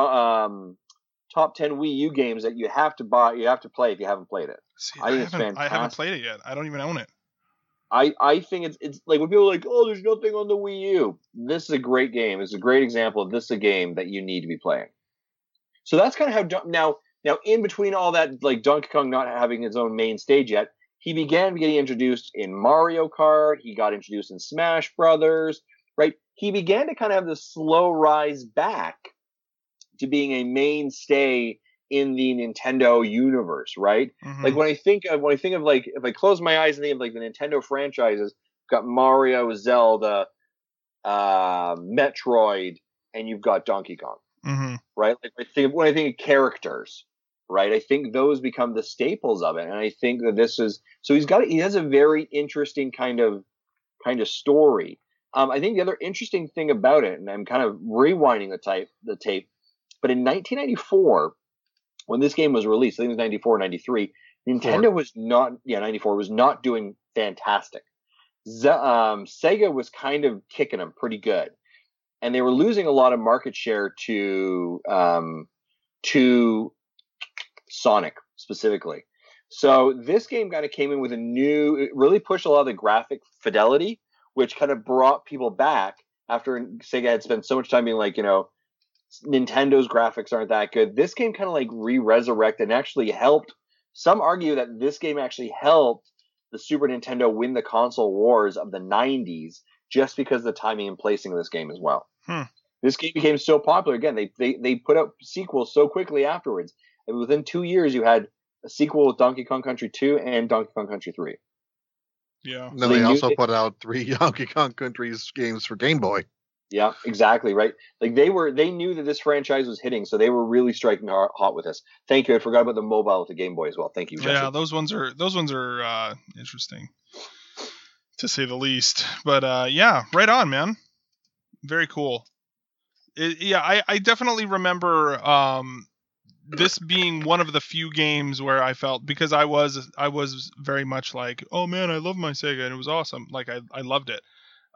Wii U games that you have to buy, you have to play if you haven't played it. See, I haven't played it yet. I don't even own it. I think it's like when people are like, oh, there's nothing on the Wii U. This is a great game. It's a great example of this is a game that you need to be playing. So that's kind of how now in between all that, like Donkey Kong not having his own main stage yet, he began getting introduced in Mario Kart. He got introduced in Smash Brothers, right? He began to kind of have this slow rise back to being a mainstay in the Nintendo universe, right? Mm-hmm. Like when I think of like, if I close my eyes and think of like the Nintendo franchises, you've got Mario, Zelda, Metroid, and you've got Donkey Kong, mm-hmm. right? Like when I think of characters, right? I think those become the staples of it, and I think that this is so he has a very interesting kind of story. I think the other interesting thing about it, and I'm kind of rewinding the tape, but in 1994. When this game was released, I think it was 94, 93, Nintendo was not, 94 was not doing fantastic. Sega was kind of kicking them pretty good. And they were losing a lot of market share to Sonic specifically. So this game kind of came in with it really pushed a lot of the graphic fidelity, which kind of brought people back after Sega had spent so much time being like, Nintendo's graphics aren't that good. This game kind of like resurrected and actually helped. Some argue that this game actually helped the Super Nintendo win the console wars of the 90s just because of the timing and placing of this game as well. This game became so popular. Again, they put out sequels so quickly afterwards. And within 2 years, you had a sequel with Donkey Kong Country 2 and Donkey Kong Country 3. Yeah. And then they also put out 3 Donkey Kong Country's games for Game Boy. Yeah, exactly, right? Like they knew that this franchise was hitting, so they were really striking hot with this. Thank you. I forgot about the mobile with the Game Boy as well. Thank you, Jesse. Yeah, those ones are interesting, to say the least. But yeah, right on, man. Very cool. I definitely remember this being one of the few games where I felt, because I was very much like, oh man, I love my Sega and it was awesome. Like I loved it.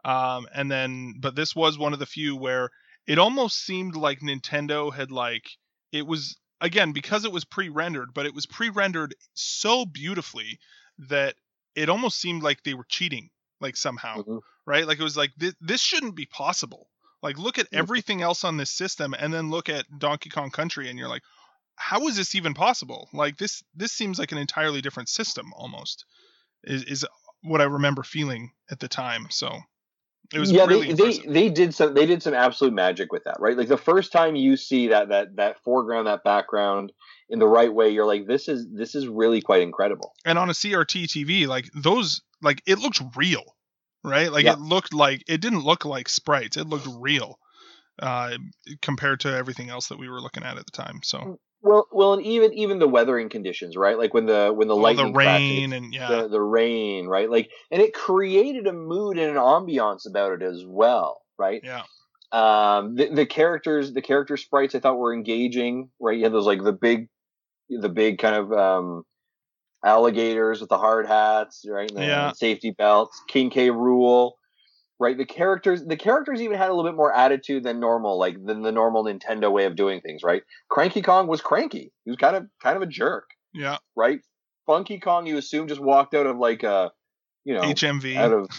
But this was one of the few where it almost seemed like Nintendo had it was, again, because it was pre-rendered, but it was pre-rendered so beautifully that it almost seemed like they were cheating, like somehow, right? Like it was like, this shouldn't be possible. Like look at everything else on this system and then look at Donkey Kong Country and you're like, how is this even possible? Like this seems like an entirely different system almost is what I remember feeling at the time. So it was really impressive. They did some absolute magic with that, right? Like the first time you see that foreground, that background in the right way, you're like, this is really quite incredible. And on a CRT TV, like those, like it looked real, right? Like it didn't look like sprites. It looked real compared to everything else that we were looking at the time. So. Well, and even the weathering conditions, right? Like when the lightning, the rain, and the rain, right? Like, and it created a mood and an ambiance about it as well, right? Yeah. The character sprites I thought were engaging, right? You had those like the big kind of alligators with the hard hats, right? And the safety belts, King K. Rool. Right, the characters even had a little bit more attitude than normal, than the normal Nintendo way of doing things. Right, Cranky Kong was cranky. He was kind of a jerk. Yeah. Right, Funky Kong, you assume just walked out of like a, HMV, out of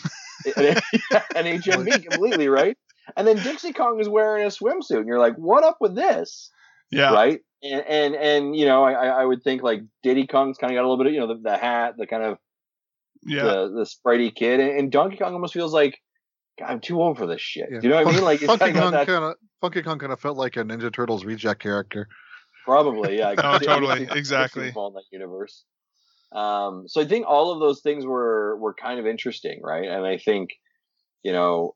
an HMV completely, right? And then Dixie Kong is wearing a swimsuit, and you're like, what up with this? Yeah. Right, and I would think like Diddy Kong's kind of got a little bit of the hat, the kind of the spritey kid, and Donkey Kong almost feels like, God, I'm too old for this shit. Yeah. Do you know what I mean? Like Funky Kong kind of felt like a Ninja Turtles reject character. Probably, yeah. Oh, totally, exactly. In that universe. So I think all of those things were kind of interesting, right? And I think, I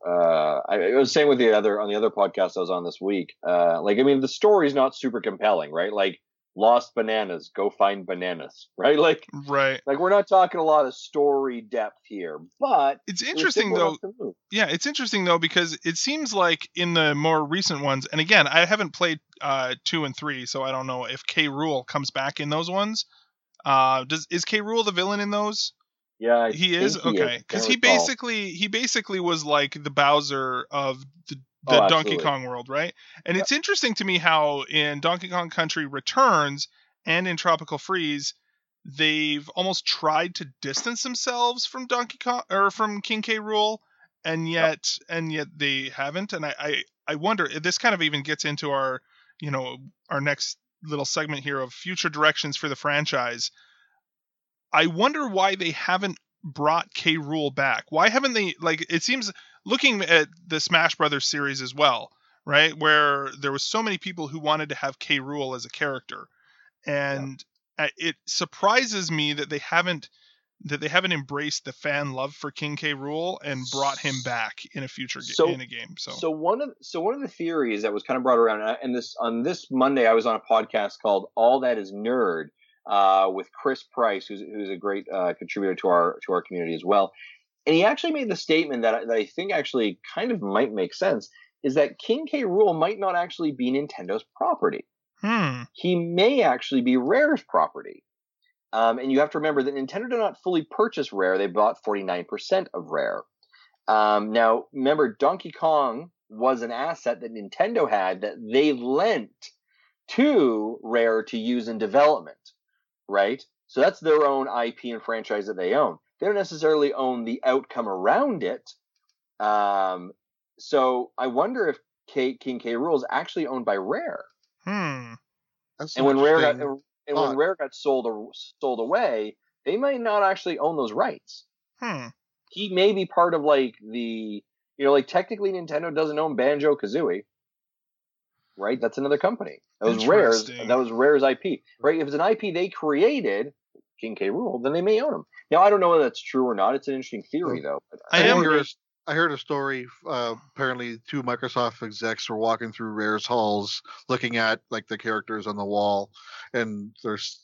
was saying on the other podcast I was on this week. The story's not super compelling, right? Like lost bananas, go find bananas, right? Right. Like we're not talking a lot of story depth here, but It's it was interesting simple though. enough to move. Yeah, it's interesting though because it seems like in the more recent ones, and again, I haven't played 2 and 3, so I don't know if K. Rool comes back in those ones. Is K. Rool the villain in those? Yeah, He is. Okay, because he basically was like the Bowser of the Donkey Kong world, right? And It's interesting to me how in Donkey Kong Country Returns and in Tropical Freeze, they've almost tried to distance themselves from Donkey Kong or from King K. Rool, and yet they haven't. And I wonder, this kind of even gets into our next little segment here of future directions for the franchise. I wonder why they haven't brought K. Rool back. Why haven't they, like, it seems, looking at the Smash Brothers series as well, right, where there was so many people who wanted to have K. Rool as a character, and it surprises me that they haven't embraced the fan love for King K. Rool and brought him back in a future in a game. So one of the theories that was kind of brought around, and on this Monday I was on a podcast called All That Is Nerd, with Chris Price, who's a great contributor to our community as well, and he actually made the statement that I think actually kind of might make sense, is that King K. Rool might not actually be Nintendo's property. He may actually be Rare's property, and you have to remember that Nintendo did not fully purchase Rare; they bought 49% of Rare. Now, remember, Donkey Kong was an asset that Nintendo had that they lent to Rare to use in development. Right? So that's their own IP and franchise that they own. They don't necessarily own the outcome around it. So I wonder if King K. Rool is actually owned by Rare. That's and when Rare got sold away, they might not actually own those rights. He may be part of like the, like technically Nintendo doesn't own Banjo-Kazooie. Right, that's another company. That was Rare's IP. Right, if it's an IP they created, King K. Rool, then they may own them. Now I don't know whether that's true or not. It's an interesting theory, though. I heard a story. Apparently, 2 Microsoft execs were walking through Rare's halls, looking at like the characters on the wall, and there's,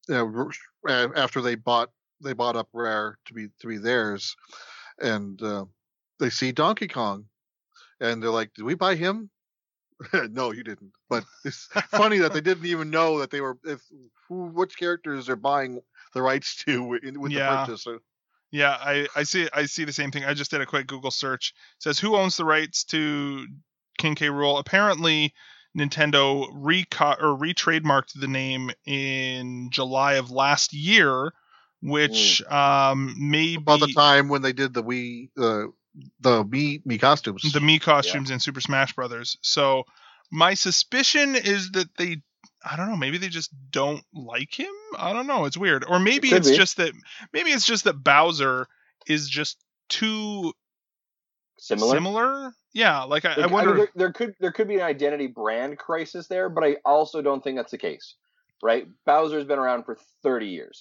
after they bought up Rare to be theirs, and they see Donkey Kong, and they're like, "Did we buy him?" No, you didn't. But it's funny that they didn't even know that they were which characters they're buying the rights to with the purchase. Yeah, I see the same thing. I just did a quick Google search. It says who owns the rights to King K. Rool. Apparently, Nintendo re-trademarked the name in July of last year, which may about the time when they did the Wii. The Mii costumes. The Mii costumes in Super Smash Brothers. So my suspicion is that I don't know, maybe they just don't like him. I don't know. It's weird. Or maybe it's just that Bowser is just too similar. Yeah, like I wonder. I mean, there could be an identity brand crisis there, but I also don't think that's the case. Right? Bowser's been around for 30 years.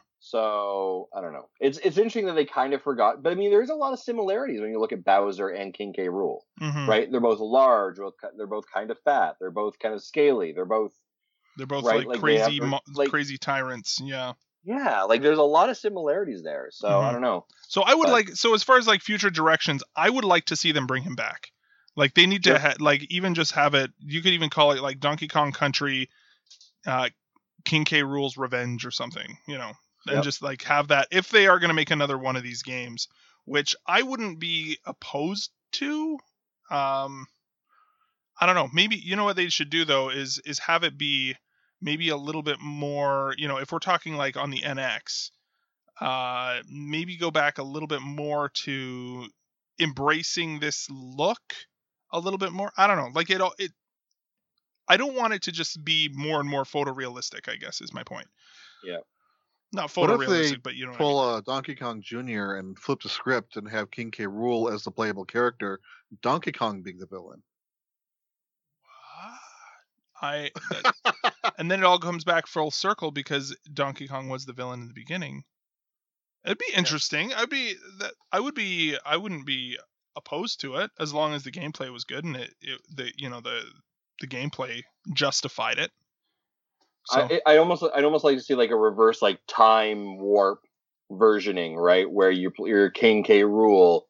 So I don't know. It's interesting that they kind of forgot, but I mean, there's a lot of similarities when you look at Bowser and King K. Rool, right? They're both large. They're both kind of fat. They're both kind of scaly. They're both right? like crazy tyrants. Yeah. Yeah, like there's a lot of similarities there. So I don't know. So I would so as far as like future directions, I would like to see them bring him back. Like they need to even just have it. You could even call it like Donkey Kong Country, King K. Rool's Revenge or something. And just like have that if they are going to make another one of these games, which I wouldn't be opposed to. I don't know. Maybe what they should do though is have it be maybe a little bit more. If we're talking like on the NX, maybe go back a little bit more to embracing this look a little bit more. I don't know. Like it. I don't want it to just be more and more photorealistic, I guess is my point. Yeah. Not photorealistic, but pull what I mean. Donkey Kong Jr. and flip the script and have King K. Rool as the playable character, Donkey Kong being the villain. And then it all comes back full circle because Donkey Kong was the villain in the beginning. It'd be interesting. I wouldn't be opposed to it as long as the gameplay was good and the gameplay justified it. So I'd almost like to see like a reverse like time warp versioning, right, where you're King K. Rool,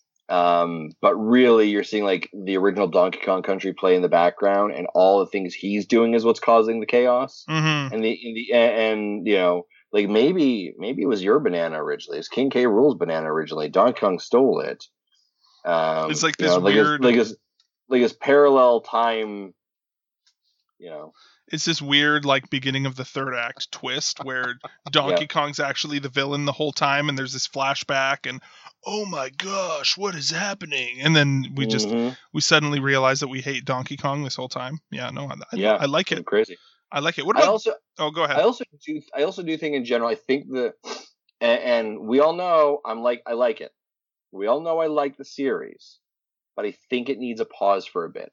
but really you're seeing like the original Donkey Kong Country play in the background, and all the things he's doing is what's causing the chaos. Mm-hmm. And you know, like maybe it was your banana originally. It's King K. Rool's banana originally. Donkey Kong stole it. It's like you this know, weird, like his parallel time. You know, it's this weird like beginning of the third act twist where Donkey Kong's actually the villain the whole time, and there's this flashback, and oh my gosh, what is happening? And then we suddenly realize that we hate Donkey Kong this whole time. Yeah, no, I like it. Crazy. I like it. What about? Oh, go ahead. I also do think in general. I think that, and we all know I like it. We all know I like the series, but I think it needs a pause for a bit.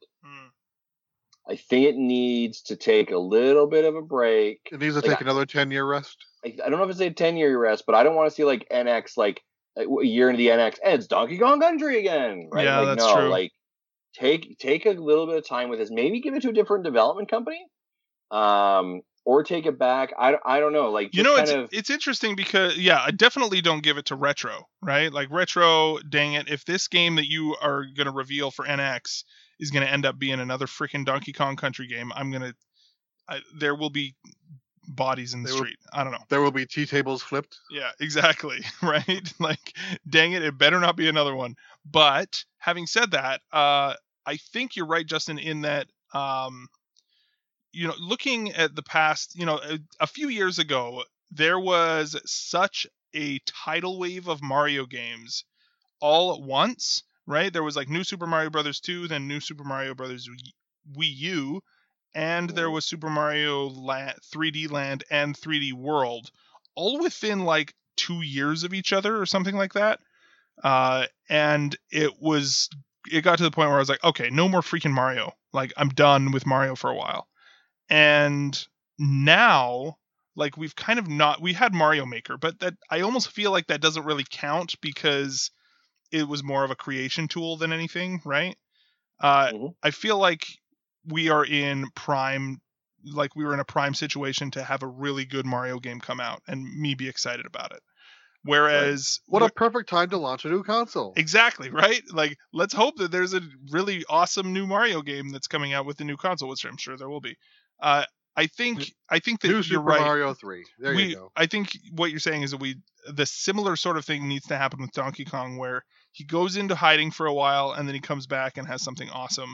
I think it needs to take a little bit of a break. It needs to take another 10-year rest. I don't know if it's a 10-year rest, but I don't want to see like NX like a year into the NX, and it's Donkey Kong Country again. Right? Yeah, like, that's true. Like take a little bit of time with this. Maybe give it to a different development company. Or take it back. I don't know. Like, you know, it's interesting because I definitely don't give it to Retro, right? Like Retro, dang it, if this game that you are going to reveal for NX is going to end up being another freaking Donkey Kong Country game, there will be bodies in the street. I don't know. There will be tea tables flipped. Yeah, exactly. Right? Like, dang it better not be another one. But having said that, I think you're right, Justin, in that, you know, looking at the past, you know, a few years ago, there was such a tidal wave of Mario games all at once, right? There was like New Super Mario Bros. 2, then New Super Mario Bros. Wii U, and there was Super Mario 3D Land and 3D World, all within like 2 years of each other or something like that. And it got to the point where I was like, okay, no more freaking Mario. Like, I'm done with Mario for a while. And now, like, we had Mario Maker, but that I almost feel like that doesn't really count because it was more of a creation tool than anything, right? I feel like we are in prime, like we were in a prime situation to have a really good Mario game come out and me be excited about it. Whereas, what a perfect time to launch a new console. Exactly, right? Like, let's hope that there's a really awesome new Mario game that's coming out with the new console, which I'm sure there will be. I think that New Super you're right. Mario 3. There you go. I think what you're saying is that the similar sort of thing needs to happen with Donkey Kong, where he goes into hiding for a while and then he comes back and has something awesome.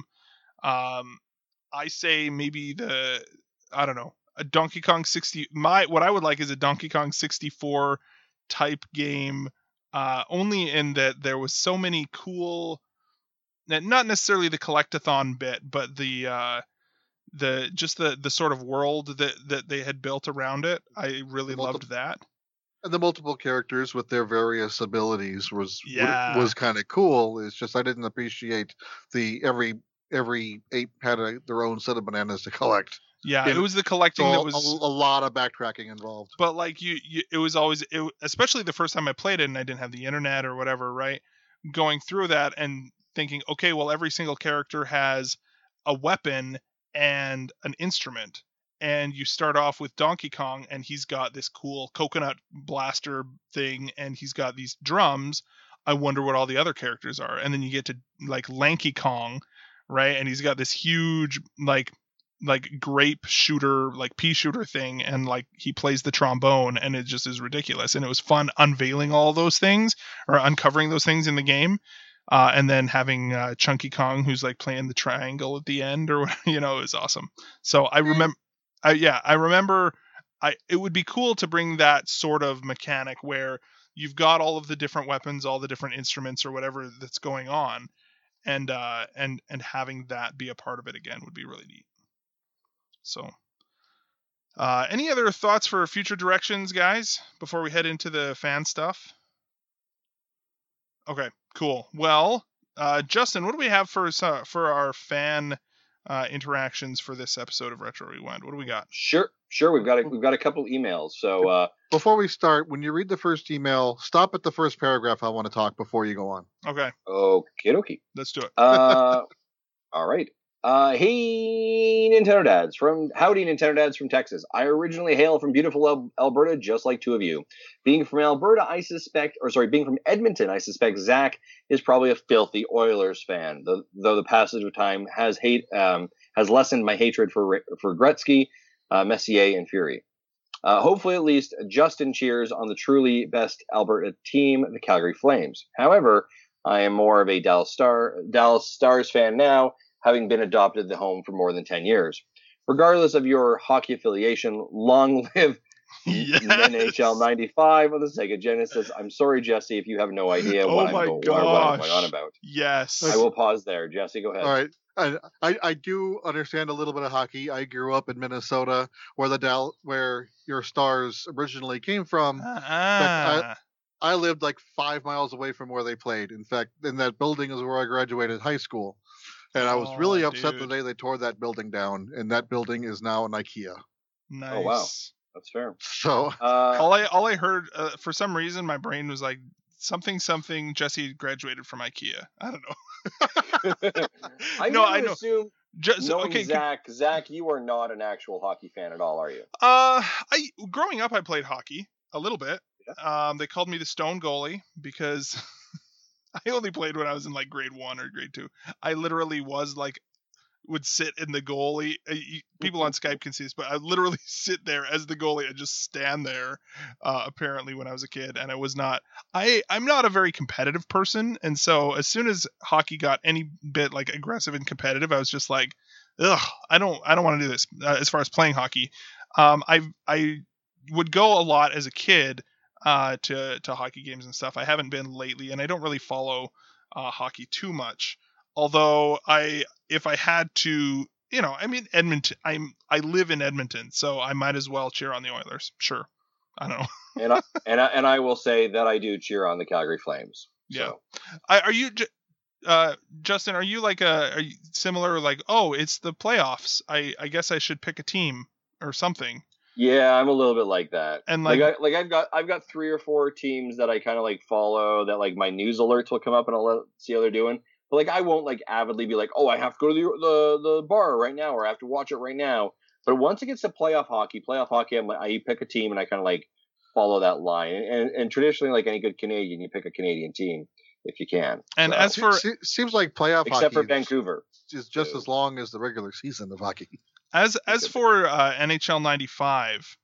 I say maybe a Donkey Kong 60. What I would like is a Donkey Kong 64 type game, only in that there was so many cool, not necessarily the collectathon bit, but the sort of world that they had built around it. I really loved that. And the multiple characters with their various abilities was kind of cool. It's just I didn't appreciate the every ape had their own set of bananas to collect. Yeah, it was the collecting that was a lot of backtracking involved. But like it was always, especially the first time I played it and I didn't have the internet or whatever, right? Going through that and thinking, okay, well, every single character has a weapon and an instrument, and you start off with Donkey Kong and he's got this cool coconut blaster thing and he's got these drums. I wonder what all the other characters are. And then you get to like Lanky Kong, right? And he's got this huge like grape shooter, like pea shooter thing, and like he plays the trombone, and it just is ridiculous. And it was fun unveiling all those things or uncovering those things in the game. And then having Chunky Kong, who's like playing the triangle at the end, or you know, is awesome. So I remember, it would be cool to bring that sort of mechanic where you've got all of the different weapons, all the different instruments, or whatever that's going on, and having that be a part of it again would be really neat. So, any other thoughts for future directions, guys, before we head into the fan stuff? Okay, cool. Well, Justin, what do we have for our fan interactions for this episode of Retro Rewind? What do we got? Sure. We've got a couple emails. So before we start, when you read the first email, stop at the first paragraph. I want to talk before you go on. Okay. Okie dokie. Let's do it. All right. Howdy Nintendo Dads from Texas. I originally hail from beautiful Alberta, just like two of you. Being from Edmonton, I suspect Zach is probably a filthy Oilers fan. Though the passage of time has lessened my hatred for Gretzky, Messier, and Fury. Hopefully, at least Justin cheers on the truly best Alberta team, the Calgary Flames. However, I am more of a Dallas Stars fan now, having been adopted the home for more than 10 years. Regardless of your hockey affiliation, long live NHL 95 on the Sega Genesis. I'm sorry, Jesse, if you have no idea what I'm going on about. Yes. I will pause there. Jesse, go ahead. All right. I do understand a little bit of hockey. I grew up in Minnesota, where your Stars originally came from. I lived like 5 miles away from where they played. In fact, in that building is where I graduated high school. And I was really upset the day they tore that building down, and that building is now an IKEA. Nice. Oh wow, that's fair. So all I heard for some reason my brain was like something Jesse graduated from IKEA. I don't know. I know. Assume okay, Zach, you are not an actual hockey fan at all, are you? Growing up I played hockey a little bit. Yeah. They called me the Stone Goalie because I only played when I was in like grade 1 or grade 2. I literally would sit in the goalie. People on Skype can see this, but I literally sit there as the goalie and just stand there. Apparently, when I was a kid, and I'm not a very competitive person, and so as soon as hockey got any bit like aggressive and competitive, I was just like, ugh, I don't want to do this. As far as playing hockey, I would go a lot as a kid. To hockey games and stuff. I haven't been lately, and I don't really follow hockey too much. Although if I had to, Edmonton. I live in Edmonton, so I might as well cheer on the Oilers. Sure, I don't know. and I will say that I do cheer on the Calgary Flames. Yeah. So. Are you, Justin? Are you are you similar? Like, oh, it's the playoffs. I guess I should pick a team or something. Yeah, I'm a little bit like that. And I've got 3 or 4 teams that I kind of follow that my news alerts will come up and I'll see how they're doing. But I won't avidly be oh, I have to go to the bar right now or I have to watch it right now. But once it gets to playoff hockey, I pick a team and I kind of follow that line. And traditionally, any good Canadian, you pick a Canadian team if you can. And as for seems like playoff hockey, except for Vancouver, is just as long as the regular season of hockey. As for NHL 95,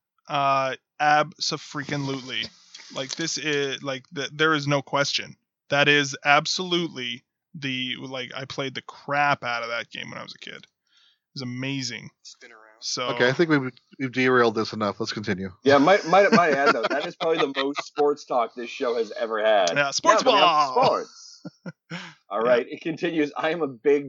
abso-freaking-lutely, this is there is no question. That is absolutely I played the crap out of that game when I was a kid. It was amazing. Spin around. So okay, I think we've derailed this enough. Let's continue. Yeah, might add though, that is probably the most sports talk this show has ever had. Yeah, sports ball. Sports. All right, It continues. I am a big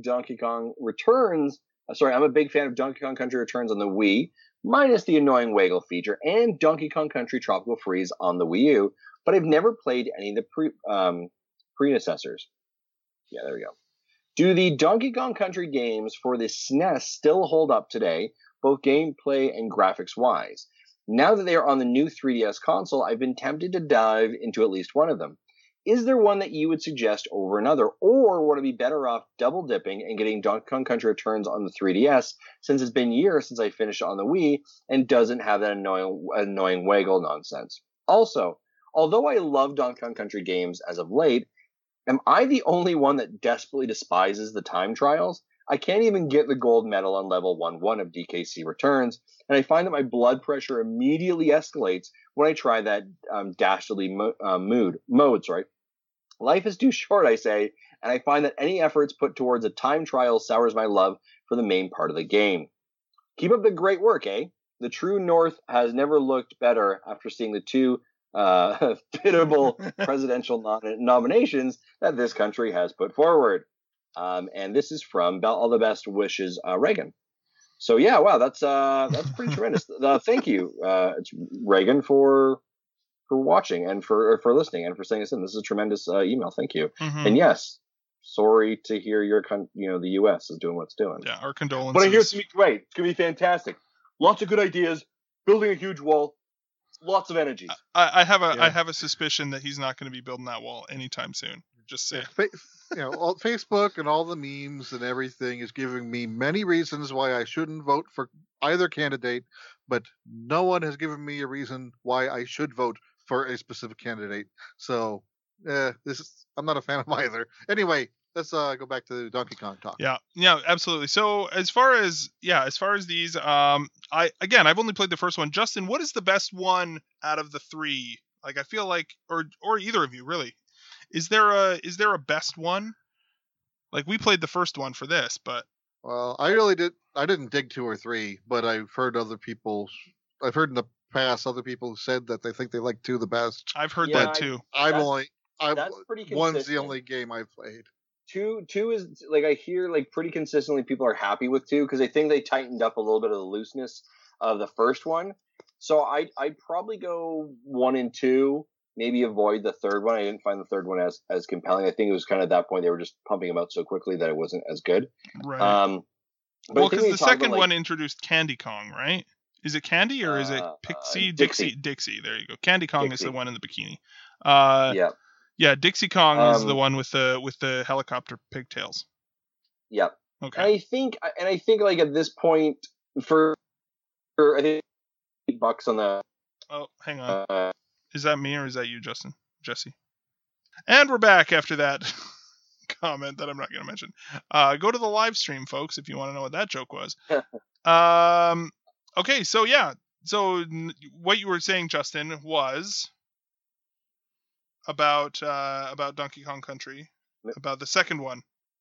I'm a big fan of Donkey Kong Country Returns on the Wii, minus the annoying Waggle feature, and Donkey Kong Country Tropical Freeze on the Wii U, but I've never played any of the predecessors. Yeah, there we go. Do the Donkey Kong Country games for the SNES still hold up today, both gameplay and graphics-wise? Now that they are on the new 3DS console, I've been tempted to dive into at least one of them. Is there one that you would suggest over another, or would I be better off double dipping and getting Donkey Kong Country Returns on the 3DS, since it's been years since I finished on the Wii and doesn't have that annoying waggle nonsense? Also, although I love Donkey Kong Country games as of late, am I the only one that desperately despises the time trials? I can't even get the gold medal on level 1-1 of DKC Returns, and I find that my blood pressure immediately escalates when I try that dastardly modes, right? Life is too short, I say, and I find that any efforts put towards a time trial sours my love for the main part of the game. Keep up the great work, eh? The true North has never looked better after seeing the 2 pitiable presidential nominations that this country has put forward. And this is from All the Best Wishes, Reagan. So yeah, wow, that's pretty tremendous. Thank you, Reagan, for watching and for listening and for sending us in. This is a tremendous email. Thank you. Mm-hmm. And yes, sorry to hear the U.S. is doing what it's doing. Yeah, our condolences. But I hear it's gonna be great. It's gonna be fantastic. Lots of good ideas. Building a huge wall. Lots of energy. I have a suspicion that he's not going to be building that wall anytime soon. Just saying. All, Facebook and all the memes and everything is giving me many reasons why I shouldn't vote for either candidate, but no one has given me a reason why I should vote for a specific candidate. So, I'm not a fan of either. Anyway, let's go back to Donkey Kong talk. Yeah, absolutely. So as far as these, I've only played the first one. Justin, what is the best one out of the three? Like, I feel like, or either of you really, is there a best one? Like, we played the first one for this, but well, I didn't dig 2 or 3, but I've heard in the past other people who said that they think they like 2 the best. I've heard that too. That's pretty consistent. One's the only game I've played. Two is, like, I hear, like, pretty consistently people are happy with 2 because I think they tightened up a little bit of the looseness of the first one. So I'd probably go 1 and 2, maybe avoid the third one. I didn't find the third one as compelling. I think it was kind of at that point they were just pumping them out so quickly that it wasn't as good. Right. Well, because the second one introduced Candy Kong, right? Is it Candy or is it Pixie? Dixie. There you go. Candy Kong is the one in the bikini. Yeah, Dixie Kong is the one with the helicopter pigtails. Yep. Okay. And I think like at this point for I think $8 on the. Oh, hang on. Is that me or is that you, Justin? Jesse. And we're back after that comment that I'm not going to mention. Go to the live stream, folks, if you want to know what that joke was. Okay, so yeah. So what you were saying, Justin, was about Donkey Kong Country, about the second one.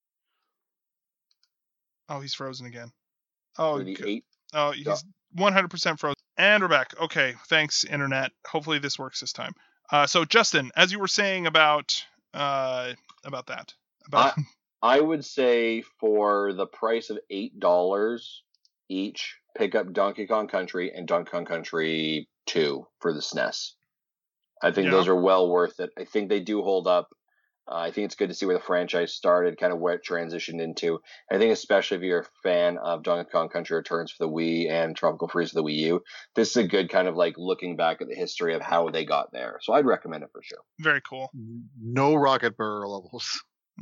Oh, he's frozen again. Oh, he's 100% frozen. And we're back. Okay, thanks, Internet. Hopefully this works this time. So, Justin, as you were saying about that. I would say for the price of $8 each, pick up Donkey Kong Country and Donkey Kong Country 2 for the SNES. I think those are well worth it. I think they do hold up. I think it's good to see where the franchise started, kind of where it transitioned into. I think especially if you're a fan of Donkey Kong Country Returns for the Wii and Tropical Freeze for the Wii U, this is a good kind of like looking back at the history of how they got there. So I'd recommend it for sure. Very cool. No Rocket Burrow levels.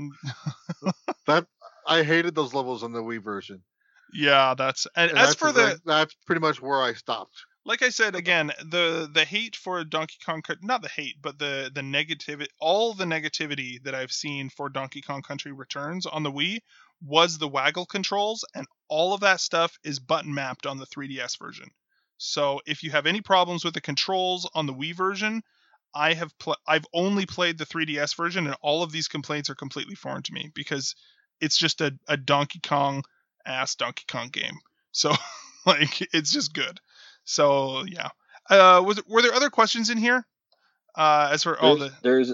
I hated those levels on the Wii version. Yeah, that's pretty much where I stopped. Like I said, again, the hate for Donkey Kong, not the hate, but the negativity, all the negativity that I've seen for Donkey Kong Country Returns on the Wii was the waggle controls, and all of that stuff is button mapped on the 3DS version. So if you have any problems with the controls on the Wii version, I've only played the 3DS version, and all of these complaints are completely foreign to me because it's just a Donkey Kong game. So like it's just good. So yeah, were there other questions in here? As for the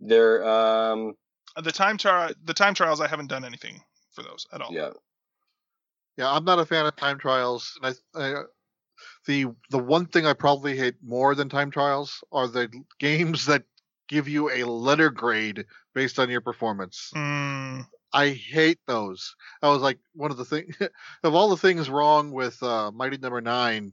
time trials, I haven't done anything for those at all. Yeah, I'm not a fan of time trials. And the one thing I probably hate more than time trials are the games that give you a letter grade based on your performance. I hate those. I was like, one of the things of all the things wrong with Mighty Number 9.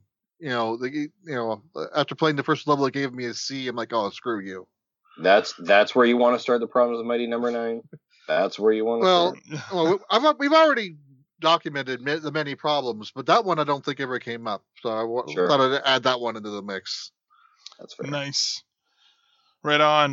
After playing the first level, it gave me a C. I'm like, oh, screw you. That's where you want to start the problems with Mighty Number 9. That's where you want to start. Well, we've already documented the many problems, but that one I don't think ever came up. So I thought I'd add that one into the mix. That's fair. Nice. Right on.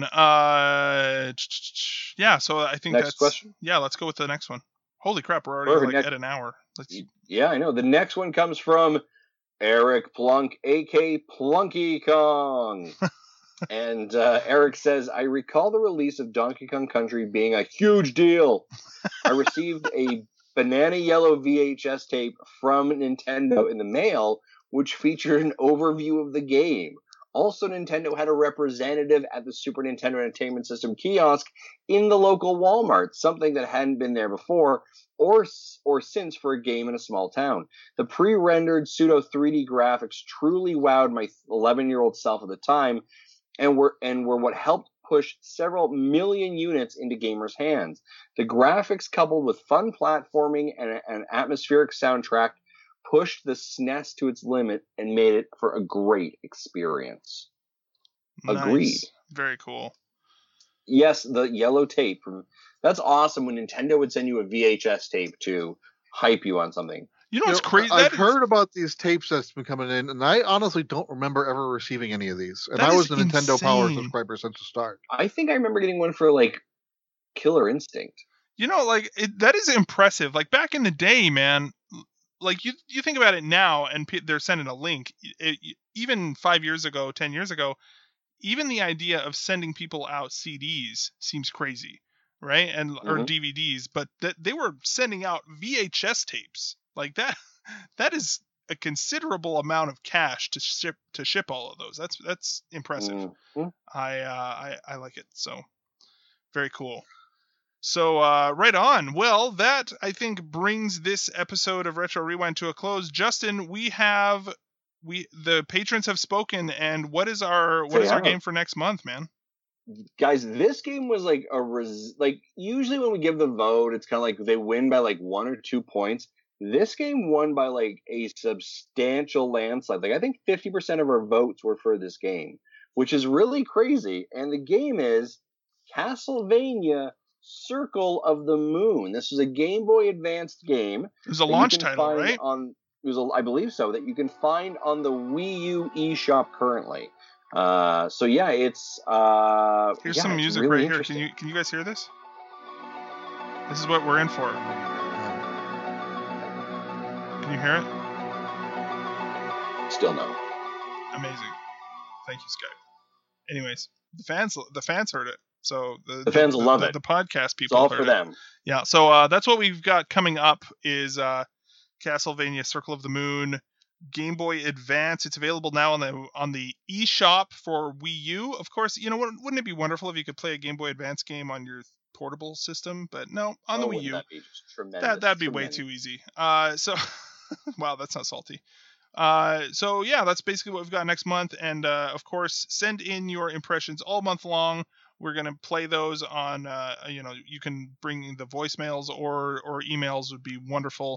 Yeah. So I think next question. Yeah, let's go with the next one. Holy crap, we're already at an hour. Yeah, I know. The next one comes from Eric Plunk, a.k.a. Plunky Kong. And Eric says, I recall the release of Donkey Kong Country being a huge deal. I received a banana yellow VHS tape from Nintendo in the mail, which featured an overview of the game. Also, Nintendo had a representative at the Super Nintendo Entertainment System kiosk in the local Walmart, something that hadn't been there before or since for a game in a small town. The pre-rendered pseudo 3D graphics truly wowed my 11-year-old self at the time and were what helped push several million units into gamers' hands. The graphics, coupled with fun platforming and an atmospheric soundtrack, pushed the SNES to its limit and made it for a great experience. Nice. Agreed. Very cool. Yes, the yellow tape. That's awesome when Nintendo would send you a VHS tape to hype you on something. You know what's crazy? I've heard about these tapes that's been coming in, and I honestly don't remember ever receiving any of these. And I was a Nintendo Power subscriber since the start. I think I remember getting one for like Killer Instinct. You know, like that is impressive. Like back in the day, man. Like you think about it now, and they're sending a link. Even 5 years ago, 10 years ago, even the idea of sending people out CDs seems crazy, right? And or DVDs, but they were sending out VHS tapes like that. That is a considerable amount of cash to ship all of those. That's impressive. I like it. So very cool. So right on. Well, that I think brings this episode of Retro Rewind to a close. Justin, the patrons have spoken, and what is our game for next month, man? Guys, this game was like usually when we give the vote, it's kind of like they win by like 1 or 2 points. This game won by like a substantial landslide. Like I think 50% of our votes were for this game, which is really crazy. And the game is Castlevania Circle of the Moon. This is a Game Boy Advanced game. It was a launch title, right? I believe so, that you can find on the Wii U eShop currently. So yeah, it's here's some music really right here. Can you guys hear this? This is what we're in for. Can you hear it? Still no. Amazing. Thank you, Skype. Anyways, the fans heard it. So the fans love it. The podcast people. It's all for them. Yeah. So that's what we've got coming up is Castlevania Circle of the Moon Game Boy Advance. It's available now on the eShop for Wii U. Of course, you know, wouldn't it be wonderful if you could play a Game Boy Advance game on your portable system? But no, on the Wii U. That'd be just tremendous. That'd be way too easy. So wow, that's not salty. So yeah, that's basically what we've got next month. And of course, send in your impressions all month long. We're going to play those on, you can bring the voicemails or emails would be wonderful.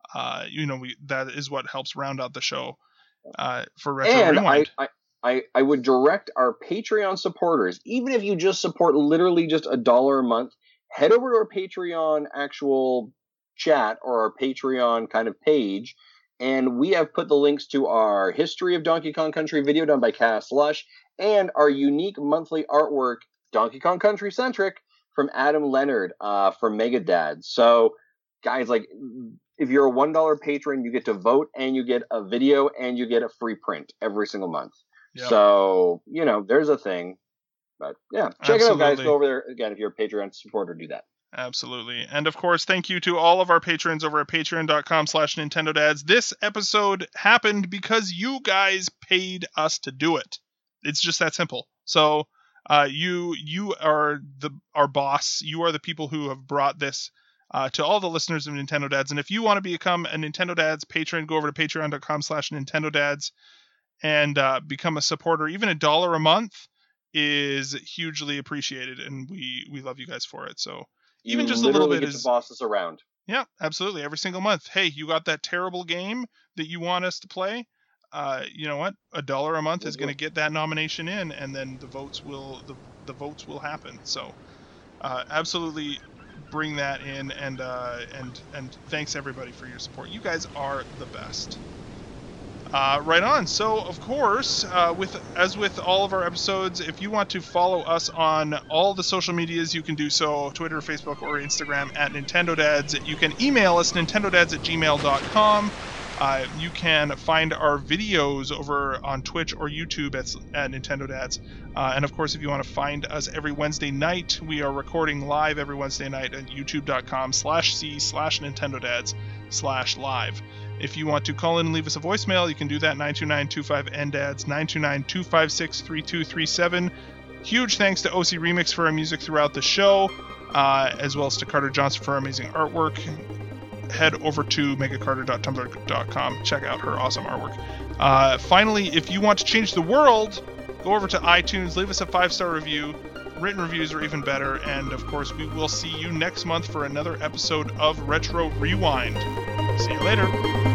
That is what helps round out the show for Retro Rewind. I would direct our Patreon supporters, even if you just support literally just $1 a month, head over to our Patreon actual chat or our Patreon kind of page. And we have put the links to our History of Donkey Kong Country video done by Cass Lush and our unique monthly artwork, Donkey Kong Country centric, from Adam Leonard from Megadad. So, guys, like, if you're a $1 patron, you get to vote and you get a video and you get a free print every single month. Yep. So, there's a thing. But yeah, check it out, guys. Go over there again if you're a Patreon supporter. Do that. Absolutely. And of course, thank you to all of our patrons over at patreon.com/NintendoDads. This episode happened because you guys paid us to do it. It's just that simple. So you are our boss. You are the people who have brought this to all the listeners of Nintendo Dads. And if you want to become a Nintendo Dads patron, go over to patreon.com/NintendoDads and become a supporter. Even $1 a month is hugely appreciated, and we love you guys for it. So even just a little bit is to boss us around. Yeah, absolutely. Every single month. Hey, you got that terrible game that you want us to play? You know what? $1 a month is going to get that nomination in, and then the votes will happen. So absolutely bring that in, and thanks everybody for your support. You guys are the best. Right on. So, of course, as with all of our episodes, if you want to follow us on all the social medias, you can do so, Twitter, Facebook, or Instagram at Nintendo Dads. You can email us, nintendodads@gmail.com. You can find our videos over on Twitch or YouTube at Nintendo Dads. And, of course, if you want to find us every Wednesday night, we are recording live every Wednesday night at youtube.com/c/NintendoDads/live. If you want to call in and leave us a voicemail, you can do that, 929-25-NDADS, 929-256-3237. Huge thanks to OC Remix for our music throughout the show, as well as to Carter Johnson for our amazing artwork. Head over to megacarter.tumblr.com. Check out her awesome artwork. Finally, if you want to change the world, go over to iTunes, leave us a 5-star review. Written reviews are even better. And, of course, we will see you next month for another episode of Retro Rewind. See you later.